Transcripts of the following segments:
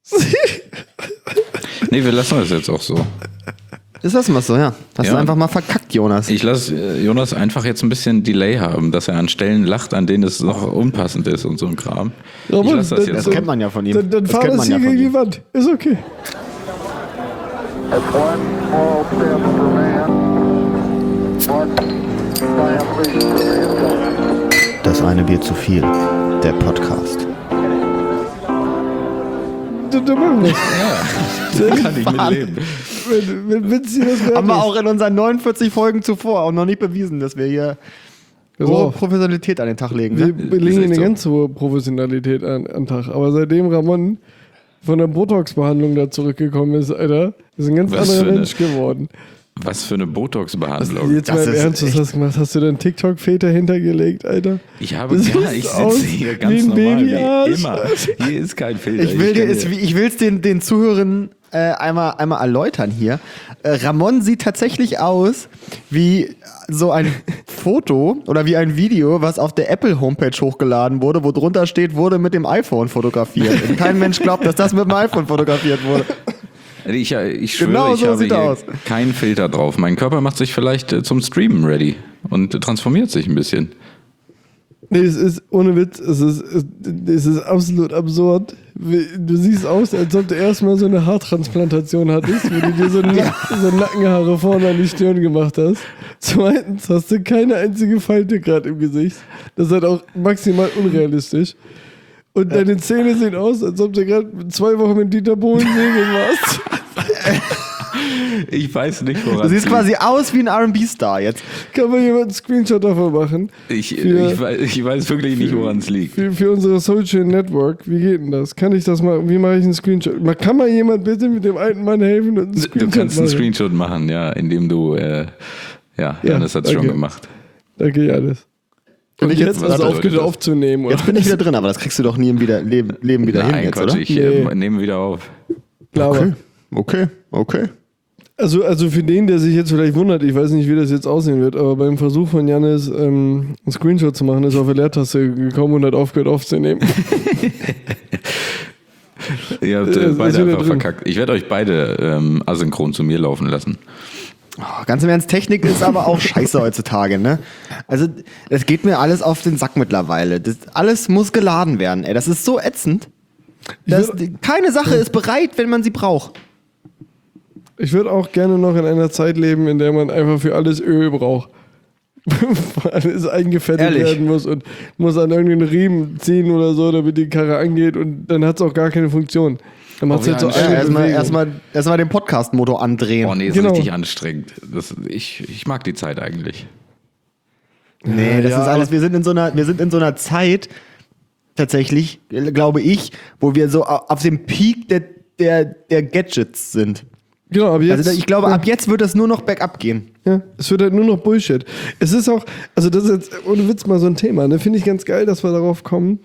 Nee, wir lassen das jetzt auch so. Das lassen wir so, ja. Hast du einfach mal verkackt, Jonas. Ich lasse Jonas einfach jetzt ein bisschen Delay haben, dass er an Stellen lacht, an denen es noch unpassend ist und so ein Kram. Ja, ich lasse das jetzt Das so. kennt man ja von ihm. Dann fahr das hier gegen die Wand. Ist okay. That's one small step for man, one giant leap for mankind. Das eine Bier zu viel. Der Podcast. Da machen wir Ja, kann ich mitleben. wenn sie das wert Haben wir ist. auch in unseren 49 Folgen zuvor auch noch nicht bewiesen, dass wir hier hohe Professionalität an den Tag legen. Wir Ne? legen echt eine so. ganz hohe Professionalität an den Tag. Aber seitdem Ramon von der Botox-Behandlung da zurückgekommen ist, Alter, ist ein ganz Was anderer für eine- Mensch geworden. Was für eine Botox-Behandlung. Jetzt mal Das im ist Ernst, was echt- hast du gemacht? Hast du deinen TikTok-Väter hintergelegt, Alter? Ich habe, Das ja, sieht ich aus sitze hier wie ganz ein normal, Babyarsch. wie immer. Hier ist kein Filter. Ich will es den Zuhörern einmal erläutern hier. Ramon sieht tatsächlich aus wie so ein Foto oder wie ein Video, was auf der Apple-Homepage hochgeladen wurde, wo drunter steht, wurde mit dem iPhone fotografiert. Und kein Mensch glaubt, dass das mit dem iPhone fotografiert wurde. Ich schwöre, Genau ich so habe sieht hier er aus. keinen Filter drauf. Mein Körper macht sich vielleicht zum Streamen ready und transformiert sich ein bisschen. Nee, es ist ohne Witz, es ist absolut absurd. Du siehst aus, als ob du erstmal so eine Haartransplantation hattest, wo du dir so Nackenhaare vorne an die Stirn gemacht hast. Zweitens hast du keine einzige Falte gerade im Gesicht. Das ist halt auch maximal unrealistisch. Und deine Zähne sehen aus, als ob du gerade 2 Wochen mit Dieter Bohlen segeln warst. Ich weiß nicht, woran Du siehst es quasi aus wie ein R&B-Star jetzt. Kann mal jemand einen Screenshot davon machen? liegt. Für- Ich weiß wirklich nicht, woran es liegt. Für unsere Social Network, wie geht denn das? Kann ich das mal, wie mache ich einen Screenshot? Kann mal jemand bitte mit dem alten Mann helfen und einen Screenshot Du kannst einen machen? Screenshot machen, ja, indem du, Janis hat es schon danke. gemacht. Danke, Janis. Und Und jetzt was hast du bedeutet aufgehört das? aufzunehmen, oder? Jetzt bin ich wieder drin, aber das kriegst du doch nie im Leben wieder hin Nein, jetzt, Quatsch, oder? ich Nee. nehme wieder auf. Klar. Okay. Also für den, der sich jetzt vielleicht wundert, ich weiß nicht, wie das jetzt aussehen wird, aber beim Versuch von Janis, einen Screenshot zu machen, ist auf die Leertaste gekommen und hat aufgehört aufzunehmen. Ihr habt ist beide wieder einfach drin. verkackt. Ich werde euch beide asynchron zu mir laufen lassen. Oh, ganz im Ernst, Technik ist aber auch scheiße heutzutage, ne? Also, das geht mir alles auf den Sack mittlerweile. Alles muss geladen werden, ey. Das ist so ätzend. Keine Sache ist bereit, wenn man sie braucht. Ich würde auch gerne noch in einer Zeit leben, in der man einfach für alles Öl braucht. Wo alles eingefettet Ehrlich? werden muss und muss an irgendeinen Riemen ziehen oder so, damit die Karre angeht und dann hat es auch gar keine Funktion. Dann macht es Oh, halt ja, so ja, eine Bewegung. Erstmal den Podcast-Motor andrehen. Oh nee, ist Genau. richtig anstrengend. Ich mag die Zeit eigentlich. Nee, das Ja, ist alles. Wir sind in so einer Zeit, tatsächlich, glaube ich, wo wir so auf dem Peak der Gadgets sind. Genau, aber jetzt, Also ich glaube, ab jetzt wird das nur noch bergab gehen. ja, es wird halt nur noch Bullshit. Es ist auch, also das ist jetzt ohne Witz mal so ein Thema, ne? Finde ich ganz geil, dass wir darauf kommen.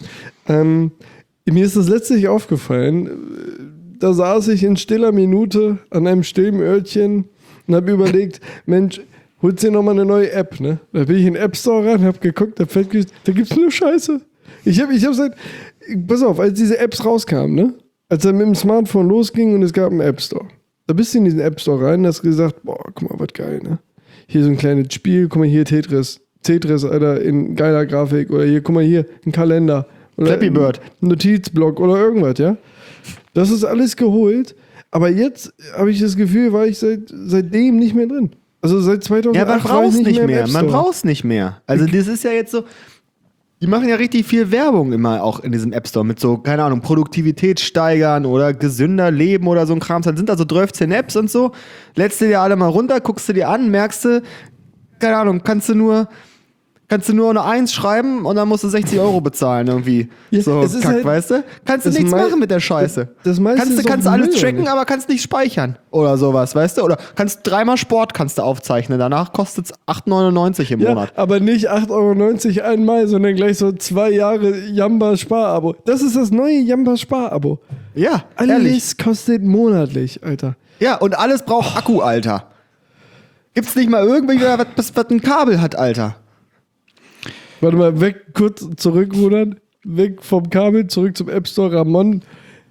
Mir ist das letztlich aufgefallen, da saß ich in stiller Minute an einem stillen Örtchen und habe überlegt, Mensch, holst dir nochmal eine neue App, ne? Da bin ich in den App Store rein, hab geguckt, da gibt's nur Scheiße. Ich hab seit, pass auf, als diese Apps rauskamen, ne? Als er mit dem Smartphone losging und es gab einen App Store. Da bist du in diesen App Store rein und hast gesagt, boah, guck mal, was geil, ne? Hier so ein kleines Spiel, guck mal hier Tetris, Alter, in geiler Grafik oder hier, guck mal hier, ein Kalender. Oder Flappy Bird. Ein Notizblock oder irgendwas, ja? Das ist alles geholt, aber jetzt habe ich das Gefühl, war ich seitdem nicht mehr drin. Also seit 2008 Ja, man war ich braucht nicht im mehr. App Man Store. braucht nicht mehr. Also das ist ja jetzt so. Die machen ja richtig viel Werbung immer auch in diesem App Store mit so, keine Ahnung, Produktivität steigern oder gesünder leben oder so ein Kram. Dann sind da so 12 Apps und so. Lädst du dir alle mal runter, guckst du dir an, merkst du, keine Ahnung, kannst du nur eine 1 schreiben und dann musst du 60 € bezahlen irgendwie. Ja, so es ist Kack, halt- weißt du? Kannst du das nichts mei- machen mit der Scheiße. das meiste ist kannst du auch alles Müll, tracken, oder? aber kannst nicht speichern oder sowas, weißt du? Oder kannst 3-mal Sport kannst du aufzeichnen. Danach kostet es 8,99 € im Ja, Monat. aber nicht 8,90 € einmal, sondern gleich so 2 Jahre Jamba-Spar-Abo. Das ist das neue Jamba-Spar-Abo. Ja, ehrlich. Alles kostet monatlich, Alter. Ja, und alles braucht Akku, Alter. Gibt's nicht mal irgendwie was ein Kabel hat, Alter? Warte mal, weg, kurz zurückrudern. Weg vom Kabel, zurück zum App Store. Ramon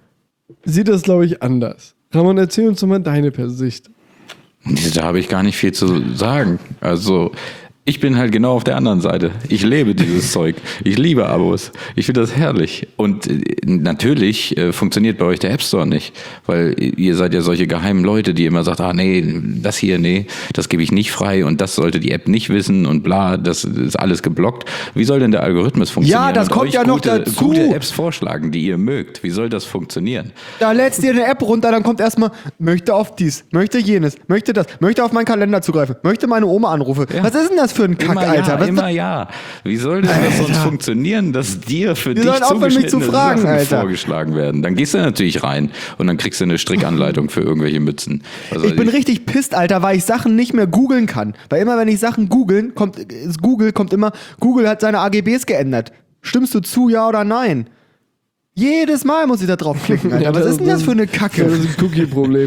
sieht das, glaube ich, anders. Ramon, erzähl uns doch mal deine Sicht. Da habe ich gar nicht viel zu sagen. Also, ich bin halt genau auf der anderen Seite. Ich lebe dieses Zeug. Ich liebe Abos. Ich finde das herrlich. Und natürlich funktioniert bei euch der App Store nicht. Weil ihr seid ja solche geheimen Leute, die immer sagt, das gebe ich nicht frei und das sollte die App nicht wissen und bla, das ist alles geblockt. Wie soll denn der Algorithmus funktionieren? Ja, das und kommt euch ja noch dazu. gute Apps vorschlagen, die ihr mögt. Wie soll das funktionieren? Da lädst dir eine App runter, dann kommt erstmal, möchte auf dies, möchte jenes, möchte das, möchte auf meinen Kalender zugreifen, möchte meine Oma anrufen. Ja. Was ist denn das für ein Kack, Alter? Was Immer ja. Wie soll denn das sonst funktionieren, dass dir für dich sollen aufhören, mich zu zugeschnittene fragen, Sachen Alter. vorgeschlagen werden? Dann gehst du natürlich rein und dann kriegst du eine Strickanleitung für irgendwelche Mützen. Was Ich weiß bin richtig pisst, Alter, weil ich Sachen nicht mehr googeln kann. Weil immer, wenn ich Sachen Google kommt immer, Google hat seine AGBs geändert. Stimmst du zu, ja oder nein? Jedes Mal muss ich da drauf klicken, Alter. Ja, Was ist denn das für eine Das Kacke? ist ein Cookie-Problem.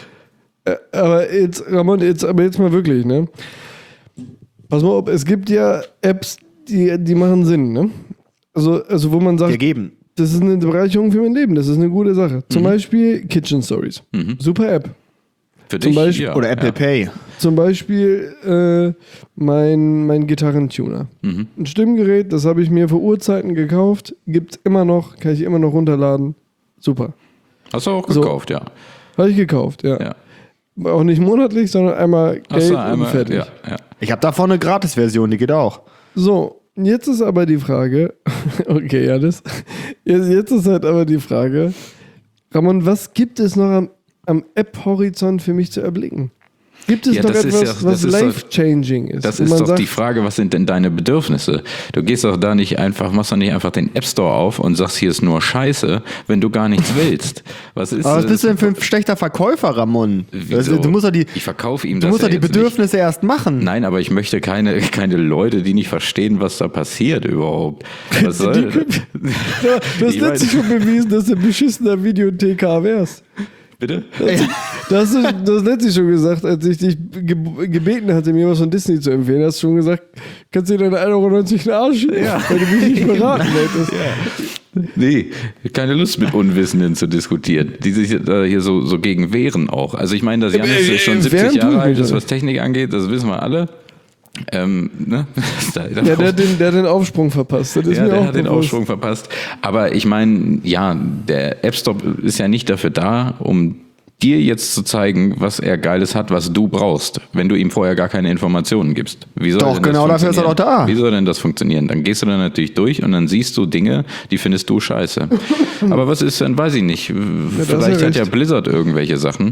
Aber jetzt, Ramon, jetzt mal wirklich, ne? Pass mal auf, es gibt ja Apps, die machen Sinn, ne? Also wo man sagt, Gegeben. das ist eine Bereicherung für mein Leben, das ist eine gute Sache. Zum Beispiel Kitchen Stories. Super App. für zum dich, Beispiel- ja, Oder Apple ja. Pay. Zum Beispiel mein Gitarrentuner. Ein Stimmgerät, das habe ich mir vor Urzeiten gekauft, gibt's immer noch, kann ich immer noch runterladen. Super. Hast du auch So. gekauft, ja. Habe ich gekauft, ja. Ja. Auch nicht monatlich, sondern einmal Geld Hast du und einmal, fertig. ja, ja. Ich habe davon eine Gratis-Version, die geht auch. So, jetzt ist aber die Frage, okay, Janis, jetzt ist halt aber die Frage, Ramon, was gibt es noch am App-Horizont für mich zu erblicken? Gibt es Ja, noch das ist etwas, ja- was das ist doch- life-changing ist? Das wo ist man doch sagt, die Frage, was sind denn deine Bedürfnisse? Du gehst doch da nicht einfach, machst doch nicht einfach den App Store auf und sagst, hier ist nur Scheiße, wenn du gar nichts willst. Was ist Aber was das? bist du denn für ein schlechter Verkäufer, Ramon? Wieso? Du musst doch die, Ich verkaufe ihm du das musst doch ja die jetzt Bedürfnisse erst machen. Nicht. Nein, aber ich möchte keine Leute, die nicht verstehen, was da passiert überhaupt. Was soll du hast Ich letztlich weiß- schon bewiesen, dass du ein beschissener Videothek wärst. Bitte? Du hast letztlich schon gesagt, als ich dich gebeten hatte, mir was von Disney zu empfehlen, hast du schon gesagt, kannst du dir deine 1,90 Euro in den Arsch schieben, weil du mich nicht beraten hättest. Nee, keine Lust mit Unwissenden zu diskutieren, die sich da hier so gegen wehren auch. Also ich meine, dass Janis schon wehren 70 tue ich Jahre mich alt ist, doch was Technik angeht, das wissen wir alle. Ne? Ja, der hat den Aufsprung verpasst. Das ist Ja, mir der auch hat den bewusst. Aufschwung verpasst. Aber ich meine, ja, der App Store ist ja nicht dafür da, um dir jetzt zu zeigen, was er Geiles hat, was du brauchst, wenn du ihm vorher gar keine Informationen gibst. Wie soll Doch, denn das genau dafür ist er funktionieren? doch da. Wie soll denn das funktionieren? Dann gehst du da natürlich durch und dann siehst du Dinge, die findest du scheiße. Aber was ist denn, weiß ich nicht. Vielleicht ja hat ja recht. Blizzard irgendwelche Sachen,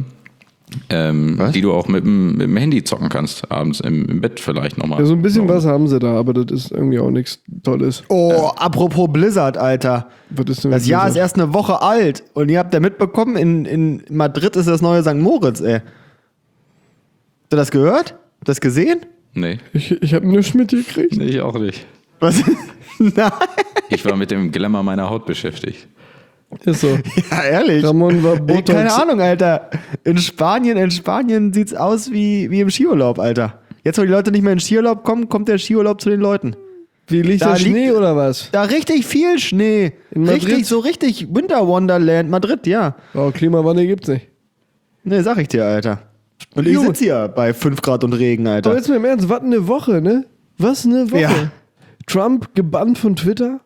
die du auch mit dem Handy zocken kannst, abends im Bett vielleicht nochmal. Ja, so ein bisschen was haben sie da, aber das ist irgendwie auch nichts Tolles. Oh, apropos Blizzard, Alter. Was ist denn Das mit Jahr ist Blizzard? erst eine Woche alt und ihr habt ja mitbekommen, in Madrid ist das neue St. Moritz, ey. Habt ihr das gehört? Das gesehen? Nee, Ich habe nichts mitgekriegt. nee, ich auch nicht. Was? Nein. Ich war mit dem Glamour meiner Haut beschäftigt. Ist so. Ja, ehrlich. Ramon war Ey, Botox. keine Ahnung, Alter. In Spanien sieht's aus wie im Skiurlaub, Alter. Jetzt, wo die Leute nicht mehr in den Skiurlaub kommen, kommt der Skiurlaub zu den Leuten. Wie liegt Da da Schnee liegt- oder was? Da richtig viel Schnee. In Madrid? Richtig Winter Wonderland. Madrid, ja. Oh, Klimawandel gibt's nicht. Ne, sag ich dir, Alter. Und ich Gut. sitze hier bei 5 Grad und Regen, Alter. Aber jetzt mal im Ernst, was eine Woche, ne? Was eine Woche. Ja. Trump gebannt von Twitter.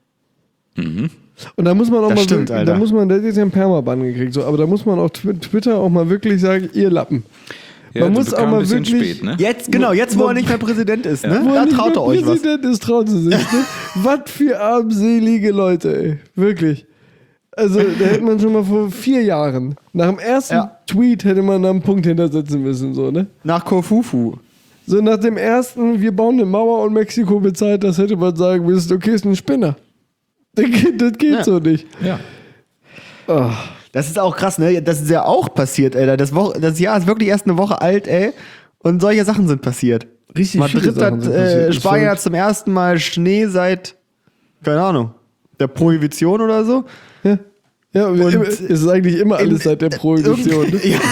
Und da muss man auch Das mal stimmt, wirklich, Alter. da muss man, der hat jetzt ja einen Permaban gekriegt, so, aber da muss man auch Twitter auch mal wirklich sagen, ihr Lappen. Ja, Man das muss auch bekam mal ein bisschen wirklich- spät, ne? Jetzt, genau, jetzt, wo er nicht mehr Präsident ist, ne? Wo Da er nicht traut er mehr euch was. Präsident ist, trauen sie sich. Ne? Was für armselige Leute, ey. Wirklich. Also, da hätte man schon mal vor 4 Jahren, nach dem ersten Ja. Tweet hätte man da einen Punkt hintersetzen müssen, so, ne? Nach Kofufu. So nach dem ersten, wir bauen eine Mauer und Mexiko bezahlt, das hätte man sagen müssen, okay, ist ein Spinner. Das geht Ja. so nicht. Ja. Oh. Das ist auch krass, ne? Das ist ja auch passiert, ey. Das Jahr ist wirklich erst eine Woche alt, ey. Und solche Sachen sind passiert. Richtig viele Madrid Sachen hat, sind passiert. Ist Spanien verrückt. hat zum ersten Mal Schnee seit, keine Ahnung, der Prohibition oder so. Ja, ja Und es ist eigentlich immer alles seit der Prohibition. Ne? Ja.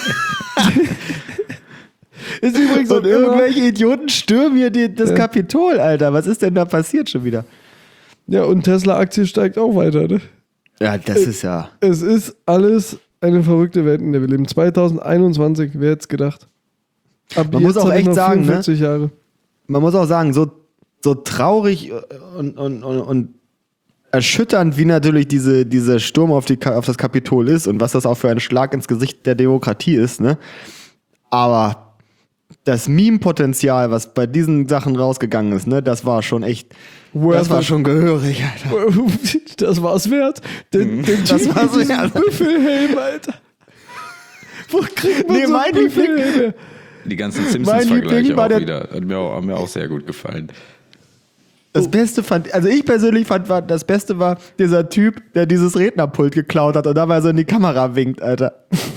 Ist übrigens auch Und immer, irgendwelche Idioten stürmen hier das Kapitol, Alter. Was ist denn da passiert schon wieder? ja, und Tesla-Aktie steigt auch weiter, ne? Ja, das ist ja. Es ist alles eine verrückte Welt, in der wir leben. 2021, wer hätte es gedacht? Ab Man jetzt muss auch habe ich echt noch sagen, 44 Jahre. Man muss auch sagen, so traurig und erschütternd, wie natürlich dieser Sturm auf das Kapitol ist und was das auch für ein Schlag ins Gesicht der Demokratie ist, ne? Aber das Meme-Potenzial, was bei diesen Sachen rausgegangen ist, ne, das war schon echt, das war schon gehörig, Alter. Das war's wert. Den Das Typ war's mit diesem wert. Büffelhelm, Alter. Wo kriegt man Nee, so mein einen Büffelhelm her? Die ganzen Liebling Simpsons-Vergleiche war auch der- wieder. Haben mir auch sehr gut gefallen. Das Beste also ich persönlich fand, das Beste war dieser Typ, der dieses Rednerpult geklaut hat und dabei so in die Kamera winkt, Alter.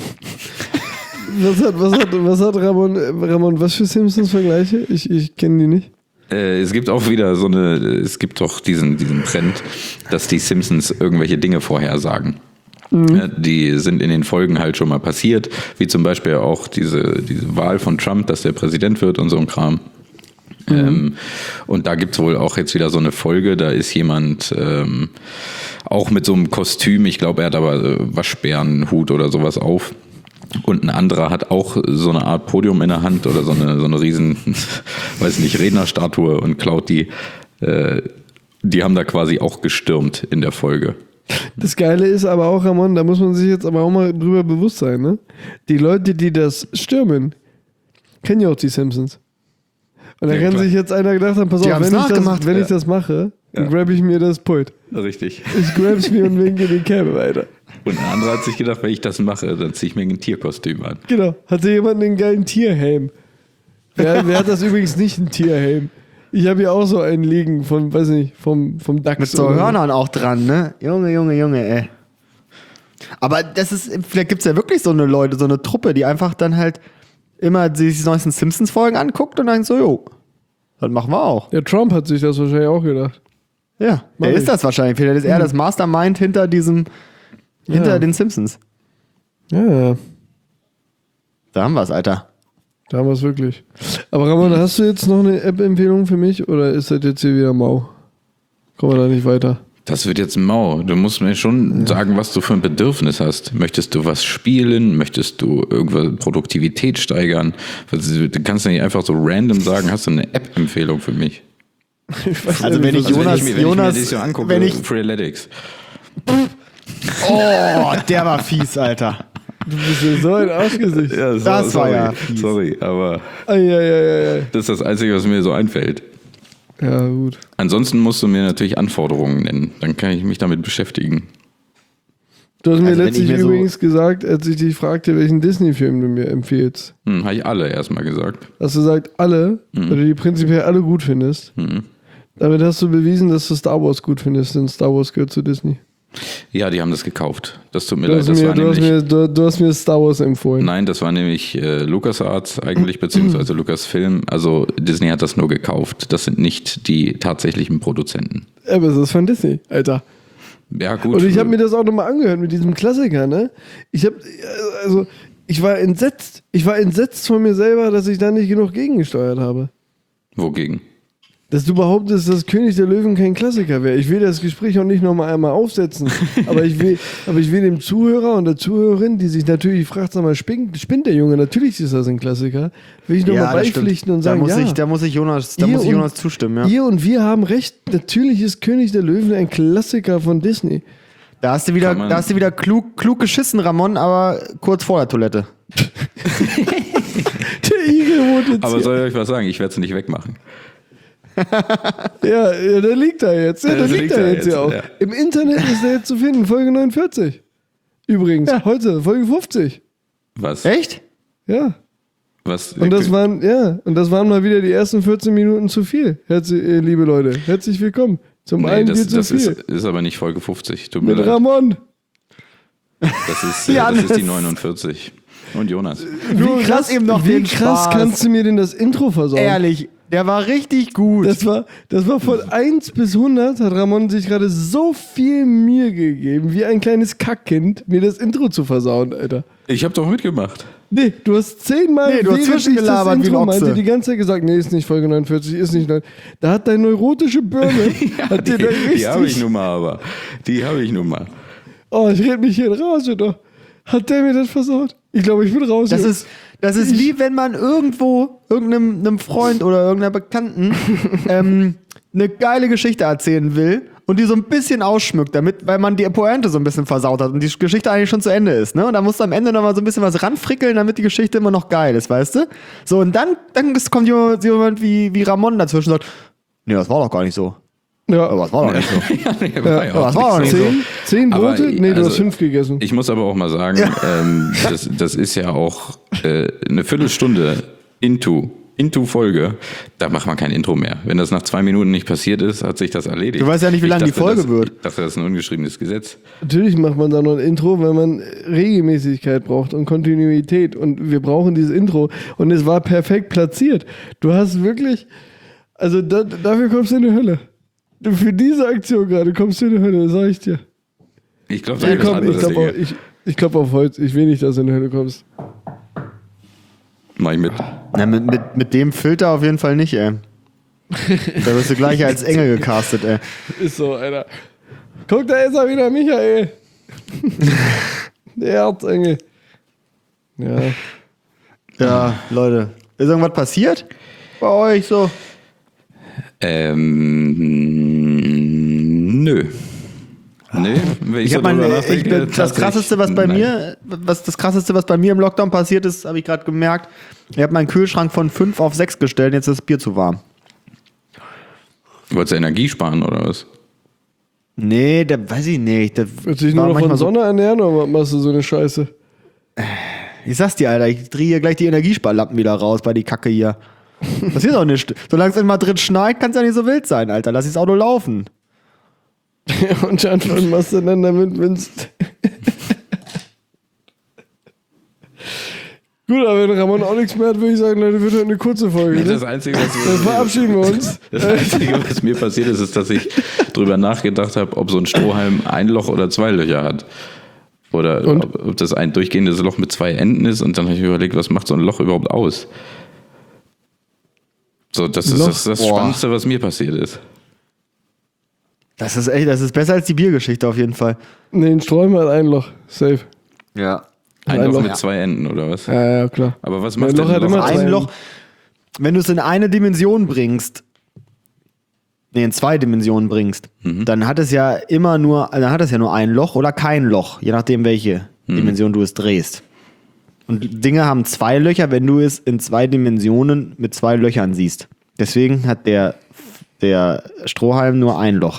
Was hat Ramon, was für Simpsons-Vergleiche? Ich kenne die nicht. Es gibt auch wieder es gibt doch diesen Trend, dass die Simpsons irgendwelche Dinge vorhersagen. Ja, die sind in den Folgen halt schon mal passiert, wie zum Beispiel auch diese Wahl von Trump, dass der Präsident wird und so ein Kram. Und da gibt's wohl auch jetzt wieder so eine Folge, da ist jemand auch mit so einem Kostüm, ich glaube, er hat aber Waschbärenhut oder sowas auf. Und ein anderer hat auch so eine Art Podium in der Hand oder so eine riesen, weiß nicht, Rednerstatue und klaut die. Die haben da quasi auch gestürmt in der Folge. Das Geile ist aber auch, Ramon, da muss man sich jetzt aber auch mal drüber bewusst sein, ne? Die Leute, die das stürmen, kennen ja auch die Simpsons. Und da Ja, kann klar. sich jetzt einer gedacht haben, pass Die auf, haben's nachgemacht. wenn ich das mache, dann grab ich mir das Pult. Richtig. Ich grab's mir und winke die Cam weiter. Und ein anderer hat sich gedacht, wenn ich das mache, dann ziehe ich mir ein Tierkostüm an. Genau. Hatte jemand einen geilen Tierhelm? Wer hat das übrigens nicht, einen Tierhelm? Ich habe ja auch so einen liegen von, weiß nicht, vom Dachs. Mit so oder Hörnern auch dran, ne? Junge, ey. Aber vielleicht gibt's ja wirklich so eine Leute, so eine Truppe, die einfach dann halt immer sich die neuesten Simpsons-Folgen anguckt und dann so, jo, das machen wir auch. Der Trump hat sich das wahrscheinlich auch gedacht. Ja, Mach der ich. ist das wahrscheinlich. Vielleicht ist er das Mastermind hinter Ja. den Simpsons. Ja, Da haben wir's, Alter. da haben wir es wirklich. Aber Ramon, hast du jetzt noch eine App-Empfehlung für mich oder ist das jetzt hier wieder mau? Kommen wir da nicht weiter? Das wird jetzt mau. Du musst mir schon sagen, was du für ein Bedürfnis hast. Möchtest du was spielen? Möchtest du irgendwas Produktivität steigern? Du kannst ja nicht einfach so random sagen, hast du eine App-Empfehlung für mich? Also wenn ich Jonas, wenn ich mir das so angucke, wenn ich, Freeletics. oh, der war fies, Alter. Du bist ja so ein Arschgesicht. Ja, Das war ja fies. Sorry, aber Ei. das ist das Einzige, was mir so einfällt. Ja, gut. Ansonsten musst du mir natürlich Anforderungen nennen. Dann kann ich mich damit beschäftigen. Du hast mir Also wenn letztlich ich mir so- übrigens gesagt, als ich dich fragte, welchen Disney-Film du mir empfiehlst. Habe ich alle erstmal gesagt. Hast du gesagt, alle, weil du die prinzipiell alle gut findest. Damit hast du bewiesen, dass du Star Wars gut findest, denn Star Wars gehört zu Disney. Ja, die haben das gekauft. Das tut mir Du leid. hast, Das mir, war du, hast nämlich, mir, du hast mir Star Wars empfohlen. nein, das war nämlich LucasArts eigentlich, beziehungsweise Lucasfilm. Also Disney hat das nur gekauft. Das sind nicht die tatsächlichen Produzenten. Aber es ist von Disney, Alter. Ja, gut. Und ich habe mir das auch nochmal angehört mit diesem Klassiker, ne? Ich war entsetzt. Ich war entsetzt von mir selber, dass ich da nicht genug gegengesteuert habe. Wogegen? Dass du behauptest, dass König der Löwen kein Klassiker wäre. Ich will das Gespräch auch nicht nochmal einmal aufsetzen. aber ich will dem Zuhörer und der Zuhörerin, die sich natürlich fragt, sag mal, spinnt der Junge? Natürlich ist das ein Klassiker. Will ich nochmal das stimmt. beipflichten und sagen, da muss ich Jonas zustimmen, ja. Ihr und wir haben recht. Natürlich ist König der Löwen ein Klassiker von Disney. Da hast du wieder klug geschissen, Ramon, aber kurz vor der Toilette. Der Igel wohnt jetzt Aber hier. soll ich euch was sagen? Ich werde es nicht wegmachen. Ja, der liegt da jetzt. Ja, der liegt da jetzt ja auch. ja. Im Internet ist der jetzt zu finden, Folge 49. Übrigens, heute, Folge 50. Was? Echt? Ja. Was? Und das waren mal wieder die ersten 14 Minuten zu viel. Liebe Leute, herzlich willkommen zum Nee, einen das, Bier zu das viel. ist aber nicht Folge 50. Tut mir Mit leid. Ramon. Das ist Janis. die 49. Und Jonas. Wie krass eben noch wie den krass Spaß. kannst du mir denn das Intro versauen? Ehrlich, der war richtig gut. Das war von 1 bis 100 hat Ramon sich gerade so viel Mühe gegeben, wie ein kleines Kackkind, mir das Intro zu versauen, Alter. Ich habe doch mitgemacht. Nee, du hast 10-mal Nee, du hast während ich zwischengelabert das wie ein Intro Ochse. meinte, die ganze Zeit gesagt, nee, ist nicht Folge 49, ist nicht 9. Da hat deine neurotische Birne, hat dir da Die habe ich richtig, nun mal, aber. Die habe ich nun mal. Oh, ich rede mich hier in Rage, doch. Hat der mir das versaut? Ich glaube, ich bin raus. Das Jungs. ist wie wenn man irgendwo irgendeinem Freund oder irgendeiner Bekannten eine geile Geschichte erzählen will und die so ein bisschen ausschmückt, damit, weil man die Pointe so ein bisschen versaut hat und die Geschichte eigentlich schon zu Ende ist, ne? Und dann musst du am Ende nochmal so ein bisschen was ranfrickeln, damit die Geschichte immer noch geil ist, weißt du? So, und dann kommt jemand wie Ramon dazwischen und sagt, nee, das war doch gar nicht so. Ja. Aber das war doch nicht so. Ja, war ja auch das war nicht doch so. nicht so. 10 Aber, Brote? Nee, du also, hast 5 gegessen. Ich muss aber auch mal sagen, das ist ja auch eine Viertelstunde into Folge, da macht man kein Intro mehr. Wenn das nach 2 Minuten nicht passiert ist, hat sich das erledigt. Du weißt ja nicht, wie Ich lange die dachte, Folge wird. Ich dachte, das ist ein ungeschriebenes Gesetz. Natürlich macht man da noch ein Intro, weil man Regelmäßigkeit braucht und Kontinuität. Und wir brauchen dieses Intro. Und es war perfekt platziert. Du hast wirklich, also dafür kommst du in die Hölle. Für diese Aktion gerade kommst du in die Hölle, sag ich dir. Ich glaube, Ja, komm, ich glaube auf Holz. Ich will nicht, dass du in die Hölle kommst. Mach ich mit. Na, mit dem Filter auf jeden Fall nicht, ey. Da wirst du gleich als Engel gecastet, ey. Ist so, Alter. Guck, da ist er wieder, Michael. Der Erzengel. Ja. Ja, Leute. Ist irgendwas passiert bei euch so? Nö. Nö, wenn Ich so habe drüber nachdenke, das krasseste, was bei nein. mir, was bei mir im Lockdown passiert ist, habe ich gerade gemerkt. Ich habe meinen Kühlschrank von 5 auf 6 gestellt, jetzt ist das Bier zu warm. Wolltest du Energie sparen oder was? Nee, da weiß ich nicht. Willst du dich nur noch von Sonne ernähren oder machst du so eine Scheiße? Ich sag's dir, Alter, ich drehe hier gleich die Energiesparlampen wieder raus bei die Kacke hier. Das ist auch nicht. Solange es in Madrid schneit, kann es ja nicht so wild sein, Alter. Lass ich das Auto laufen. Und was machst du denn damit, wenn's... Gut, aber wenn Ramon auch nichts mehr hat, würde ich sagen, Leute, wird heute eine kurze Folge. Das Ne? Einzige, was Dann verabschieden wir uns. Das Einzige, was mir passiert ist, ist, dass ich drüber nachgedacht habe, ob so ein Strohhalm ein Loch oder 2 Löcher hat. Oder ob das ein durchgehendes Loch mit 2 Enden ist. Und dann habe ich überlegt, was macht so ein Loch überhaupt aus? So, das ist das Spannendste, was mir passiert ist. Das ist besser als die Biergeschichte auf jeden Fall. Nee, ein Strohhalm hat ein Loch. Safe. Ja. Ein Ein Loch Loch. mit 2 Enden, oder was? Ja, klar. Aber was Ein macht denn Loch hat ein immer Loch? zwei aus? Ein Loch, wenn du es in eine Dimension bringst, in 2 Dimensionen bringst, dann hat es ja nur ein Loch oder kein Loch, je nachdem, welche Dimension du es drehst. Und Dinge haben 2 Löcher, wenn du es in 2 Dimensionen mit 2 Löchern siehst. Deswegen hat der Strohhalm nur ein Loch.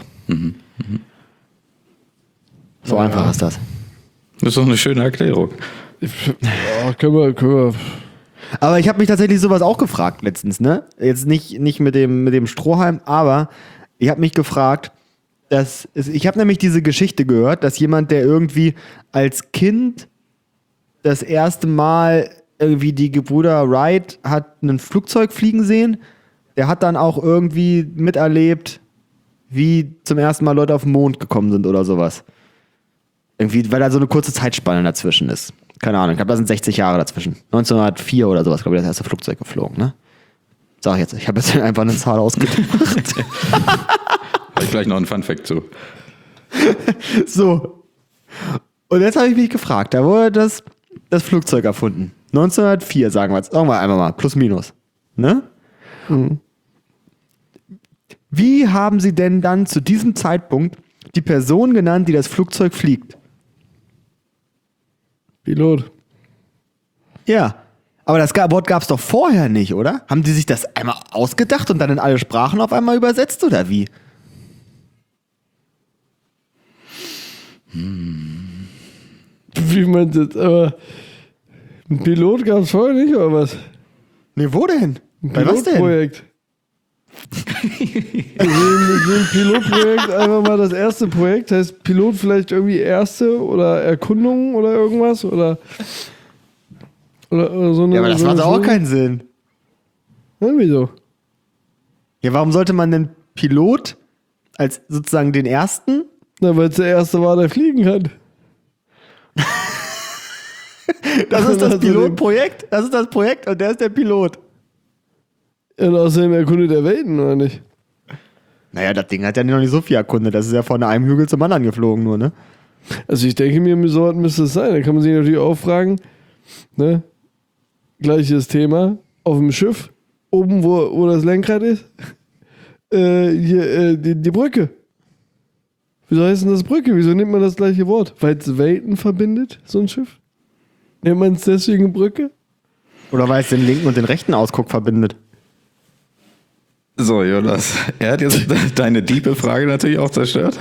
So einfach ist das. Das ist doch eine schöne Erklärung. Ja, können wir. Aber ich habe mich tatsächlich sowas auch gefragt letztens, ne? Jetzt nicht mit dem Strohhalm, aber ich habe mich gefragt, ich habe nämlich diese Geschichte gehört, dass jemand, der irgendwie als Kind das erste Mal irgendwie die Gebrüder Wright hat ein Flugzeug fliegen sehen, der hat dann auch irgendwie miterlebt, wie zum ersten Mal Leute auf den Mond gekommen sind oder sowas. Irgendwie, weil da so eine kurze Zeitspanne dazwischen ist. Keine Ahnung, ich glaube, da sind 60 Jahre dazwischen. 1904 oder sowas, glaube ich, das erste Flugzeug geflogen, ne? Sag ich jetzt, ich habe jetzt einfach eine Zahl ausgedacht. Habe ich gleich noch einen Funfact zu. So. Und jetzt habe ich mich gefragt, da wurde das Flugzeug erfunden. 1904, sagen wir jetzt. Sagen wir einmal mal, plus minus. Ne? Wie haben Sie denn dann zu diesem Zeitpunkt die Person genannt, die das Flugzeug fliegt? Pilot. Ja. Aber das Wort gab es doch vorher nicht, oder? Haben die sich das einmal ausgedacht und dann in alle Sprachen auf einmal übersetzt, oder wie? Wie man das, aber ein Pilot gab es vorher nicht, oder was? Nee, wo denn? Ein Bei was denn? Pilotprojekt. Ein Pilotprojekt, einfach mal das erste Projekt, heißt Pilot vielleicht irgendwie erste oder Erkundung oder irgendwas oder so eine. Ja, aber das so macht eine doch auch Schule. keinen Sinn. Ja, wieso? Ja, warum sollte man denn Pilot als sozusagen den ersten? Na, weil es der erste war, der fliegen kann. Das ist das Also Pilotprojekt. Das ist das Projekt und der ist der Pilot. Und außerdem erkundet der Welten, oder nicht? Naja, das Ding hat ja noch nicht so viel erkundet. Das ist ja von einem Hügel zum anderen geflogen nur, ne? Also ich denke mir, so was müsste es sein. Da kann man sich natürlich auch fragen, ne? Gleiches Thema, auf dem Schiff, oben wo das Lenkrad ist, hier die Brücke. Wieso heißt denn das Brücke? Wieso nimmt man das gleiche Wort? Weil es Welten verbindet, so ein Schiff? Nennt man es deswegen Brücke? Oder weil es den linken und den rechten Ausguck verbindet. So, Jonas, er hat jetzt deine Diebe-Frage natürlich auch zerstört.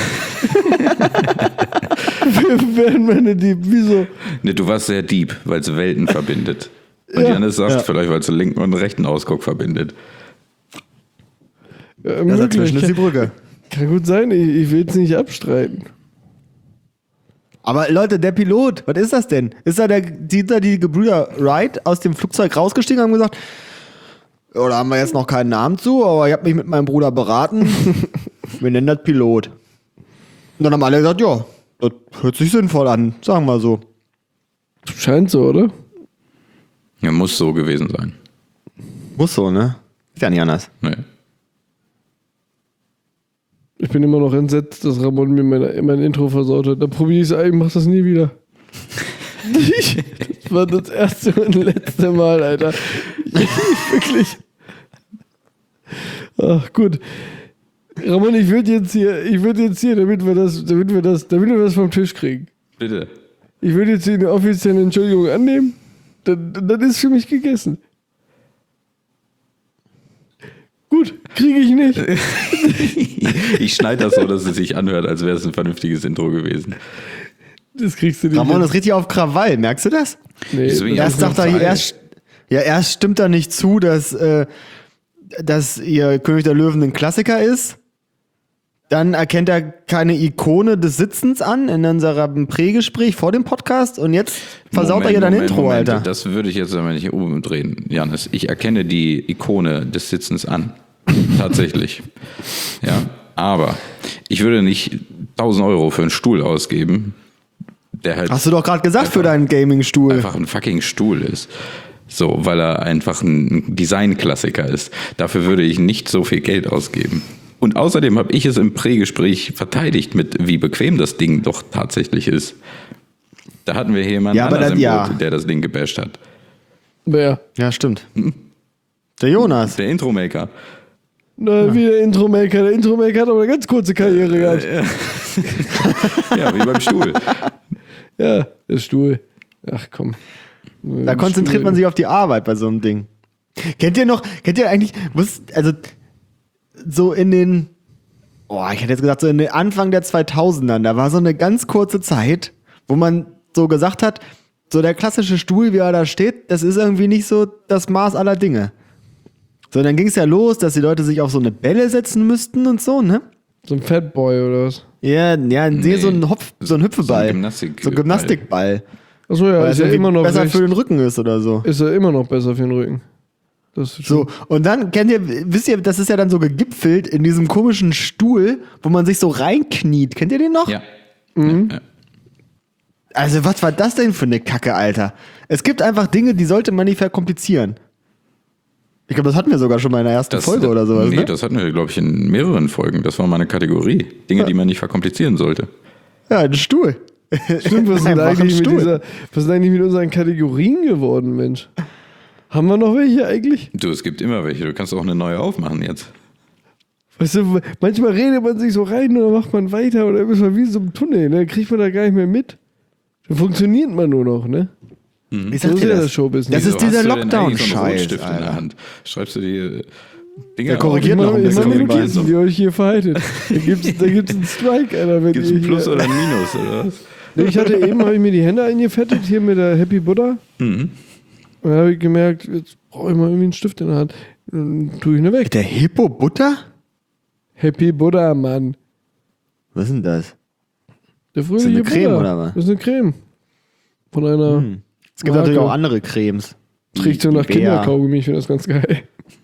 Werden meine die, wieso? Ne, du warst sehr deep, weil es Welten verbindet. Und Janis sagt vielleicht, weil es den linken und rechten Ausguck verbindet. Ja, Das dazwischen möglich. ist die Brücke. Kann gut sein, ich will es nicht abstreiten. Aber Leute, der Pilot, was ist das denn? Ist da die Gebrüder Wright aus dem Flugzeug rausgestiegen und haben gesagt, ja, da haben wir jetzt noch keinen Namen zu, aber ich habe mich mit meinem Bruder beraten. Wir nennen das Pilot. Und dann haben alle gesagt, ja, das hört sich sinnvoll an, sagen wir so. Scheint so, oder? Ja, muss so gewesen sein. Muss so, ne? Ist ja nicht anders. Nee. Ich bin immer noch entsetzt, dass Ramon mir mein Intro versaut hat. Da probiere ich es ein, mach das nie wieder. Das war das erste und letzte Mal, Alter. Wirklich. Ach, gut. Ramon, ich würde jetzt hier, damit wir das vom Tisch kriegen. Bitte. Ich würde jetzt hier eine offizielle Entschuldigung annehmen. Dann ist für mich gegessen. Gut, kriege ich nicht. Ich schneide das so, dass es sich anhört, als wäre es ein vernünftiges Intro gewesen. Das kriegst du nicht. Ramon hin. ist richtig auf Krawall, merkst du das? Nee, Wieso ich Erst auf sagt er hier, Krawall? erst stimmt er nicht zu, dass ihr König der Löwen ein Klassiker ist. Dann erkennt er keine Ikone des Sitzens an in unserem Prägespräch vor dem Podcast und jetzt versaut er hier dein Intro, Alter. Das würde ich jetzt aber nicht umdrehen, Janis. Ich erkenne die Ikone des Sitzens an. Tatsächlich. Ja, aber ich würde nicht 1.000 Euro für einen Stuhl ausgeben, der halt Hast du doch gerade gesagt für deinen Gaming-Stuhl. einfach ein fucking Stuhl ist. So, weil er einfach ein Designklassiker ist. Dafür würde ich nicht so viel Geld ausgeben. Und außerdem habe ich es im Prägespräch verteidigt mit, wie bequem das Ding doch tatsächlich ist. Da hatten wir hier jemanden Ja, aber anders das- im Boot, der das Ding gebasht hat. Wer? Ja, stimmt. Der Jonas. Der Intro-Maker. Na, wie der Intro-Maker. Der Intro-Maker hat aber eine ganz kurze Karriere gehabt. Ja, wie beim Stuhl. Ja, der Stuhl. Ach komm. Da konzentriert man sich auf die Arbeit bei so einem Ding. Kennt ihr eigentlich, also so in den, ich hätte jetzt gesagt, so in den Anfang der 2000ern, da war so eine ganz kurze Zeit, wo man so gesagt hat, so der klassische Stuhl, wie er da steht, das ist irgendwie nicht so das Maß aller Dinge. So, dann ging es ja los, dass die Leute sich auf so eine Bälle setzen müssten und so, ne? So ein Fatboy oder was? Ja, Nee, so ein Hüpfeball. So ein Gymnastikball. Achso, ja, Weil ist es ja irgendwie immer noch besser recht, für den Rücken ist oder so. ist ja immer noch besser für den Rücken. Das ist So, und dann wisst ihr, das ist ja dann so gegipfelt in diesem komischen Stuhl, wo man sich so reinkniet. Kennt ihr den noch? Ja. Ja. Also, was war das denn für eine Kacke, Alter? Es gibt einfach Dinge, die sollte man nicht verkomplizieren. Ich glaube, das hatten wir sogar schon mal in der ersten Folge oder sowas, Nee, ne? das hatten wir, glaube ich, in mehreren Folgen. Das war mal eine Kategorie. Dinge, die man nicht verkomplizieren sollte. Ja, ein Stuhl. Stimmt, was ist denn Einfach ein eigentlich Stuhl. was ist eigentlich mit unseren Kategorien geworden, Mensch? Haben wir noch welche eigentlich? Du, es gibt immer welche. Du kannst auch eine neue aufmachen jetzt. Weißt du, manchmal redet man sich so rein und dann macht man weiter oder ist man wie so im Tunnel, ne? Kriegt man da gar nicht mehr mit. Dann funktioniert man nur noch, ne? Ich So sag ist dir ja das. das Showbusiness. Das ist Wieso dieser hast du denn eigentlich so einen Lockdown-Scheiß, Rotstift in der Alter. Hand. Schreibst du die Dinge Der korrigiert auf? noch ein bisschen Immer nebenbei. Notizen, die euch hier verhaltet. Da gibt's einen Strike, Alter. Wenn Gibt es ihr ein Plus hier, oder ein Minus oder was? Nee, ich hatte eben, habe ich mir die Hände eingefettet, hier mit der Happy Buddha. Mhm. Und dann habe ich gemerkt, jetzt brauche ich mal irgendwie einen Stift in der Hand. Dann tue ich ihn weg. Der Hippo-Butter? Happy Buddha, Mann. Was ist denn das? Der Ist das fröhliche eine Creme Buddha. oder was? Das ist eine Creme. Von einer. Es gibt Marke. natürlich auch andere Cremes. Riecht so nach Bär. Kinderkaugummi, ich finde das ganz geil.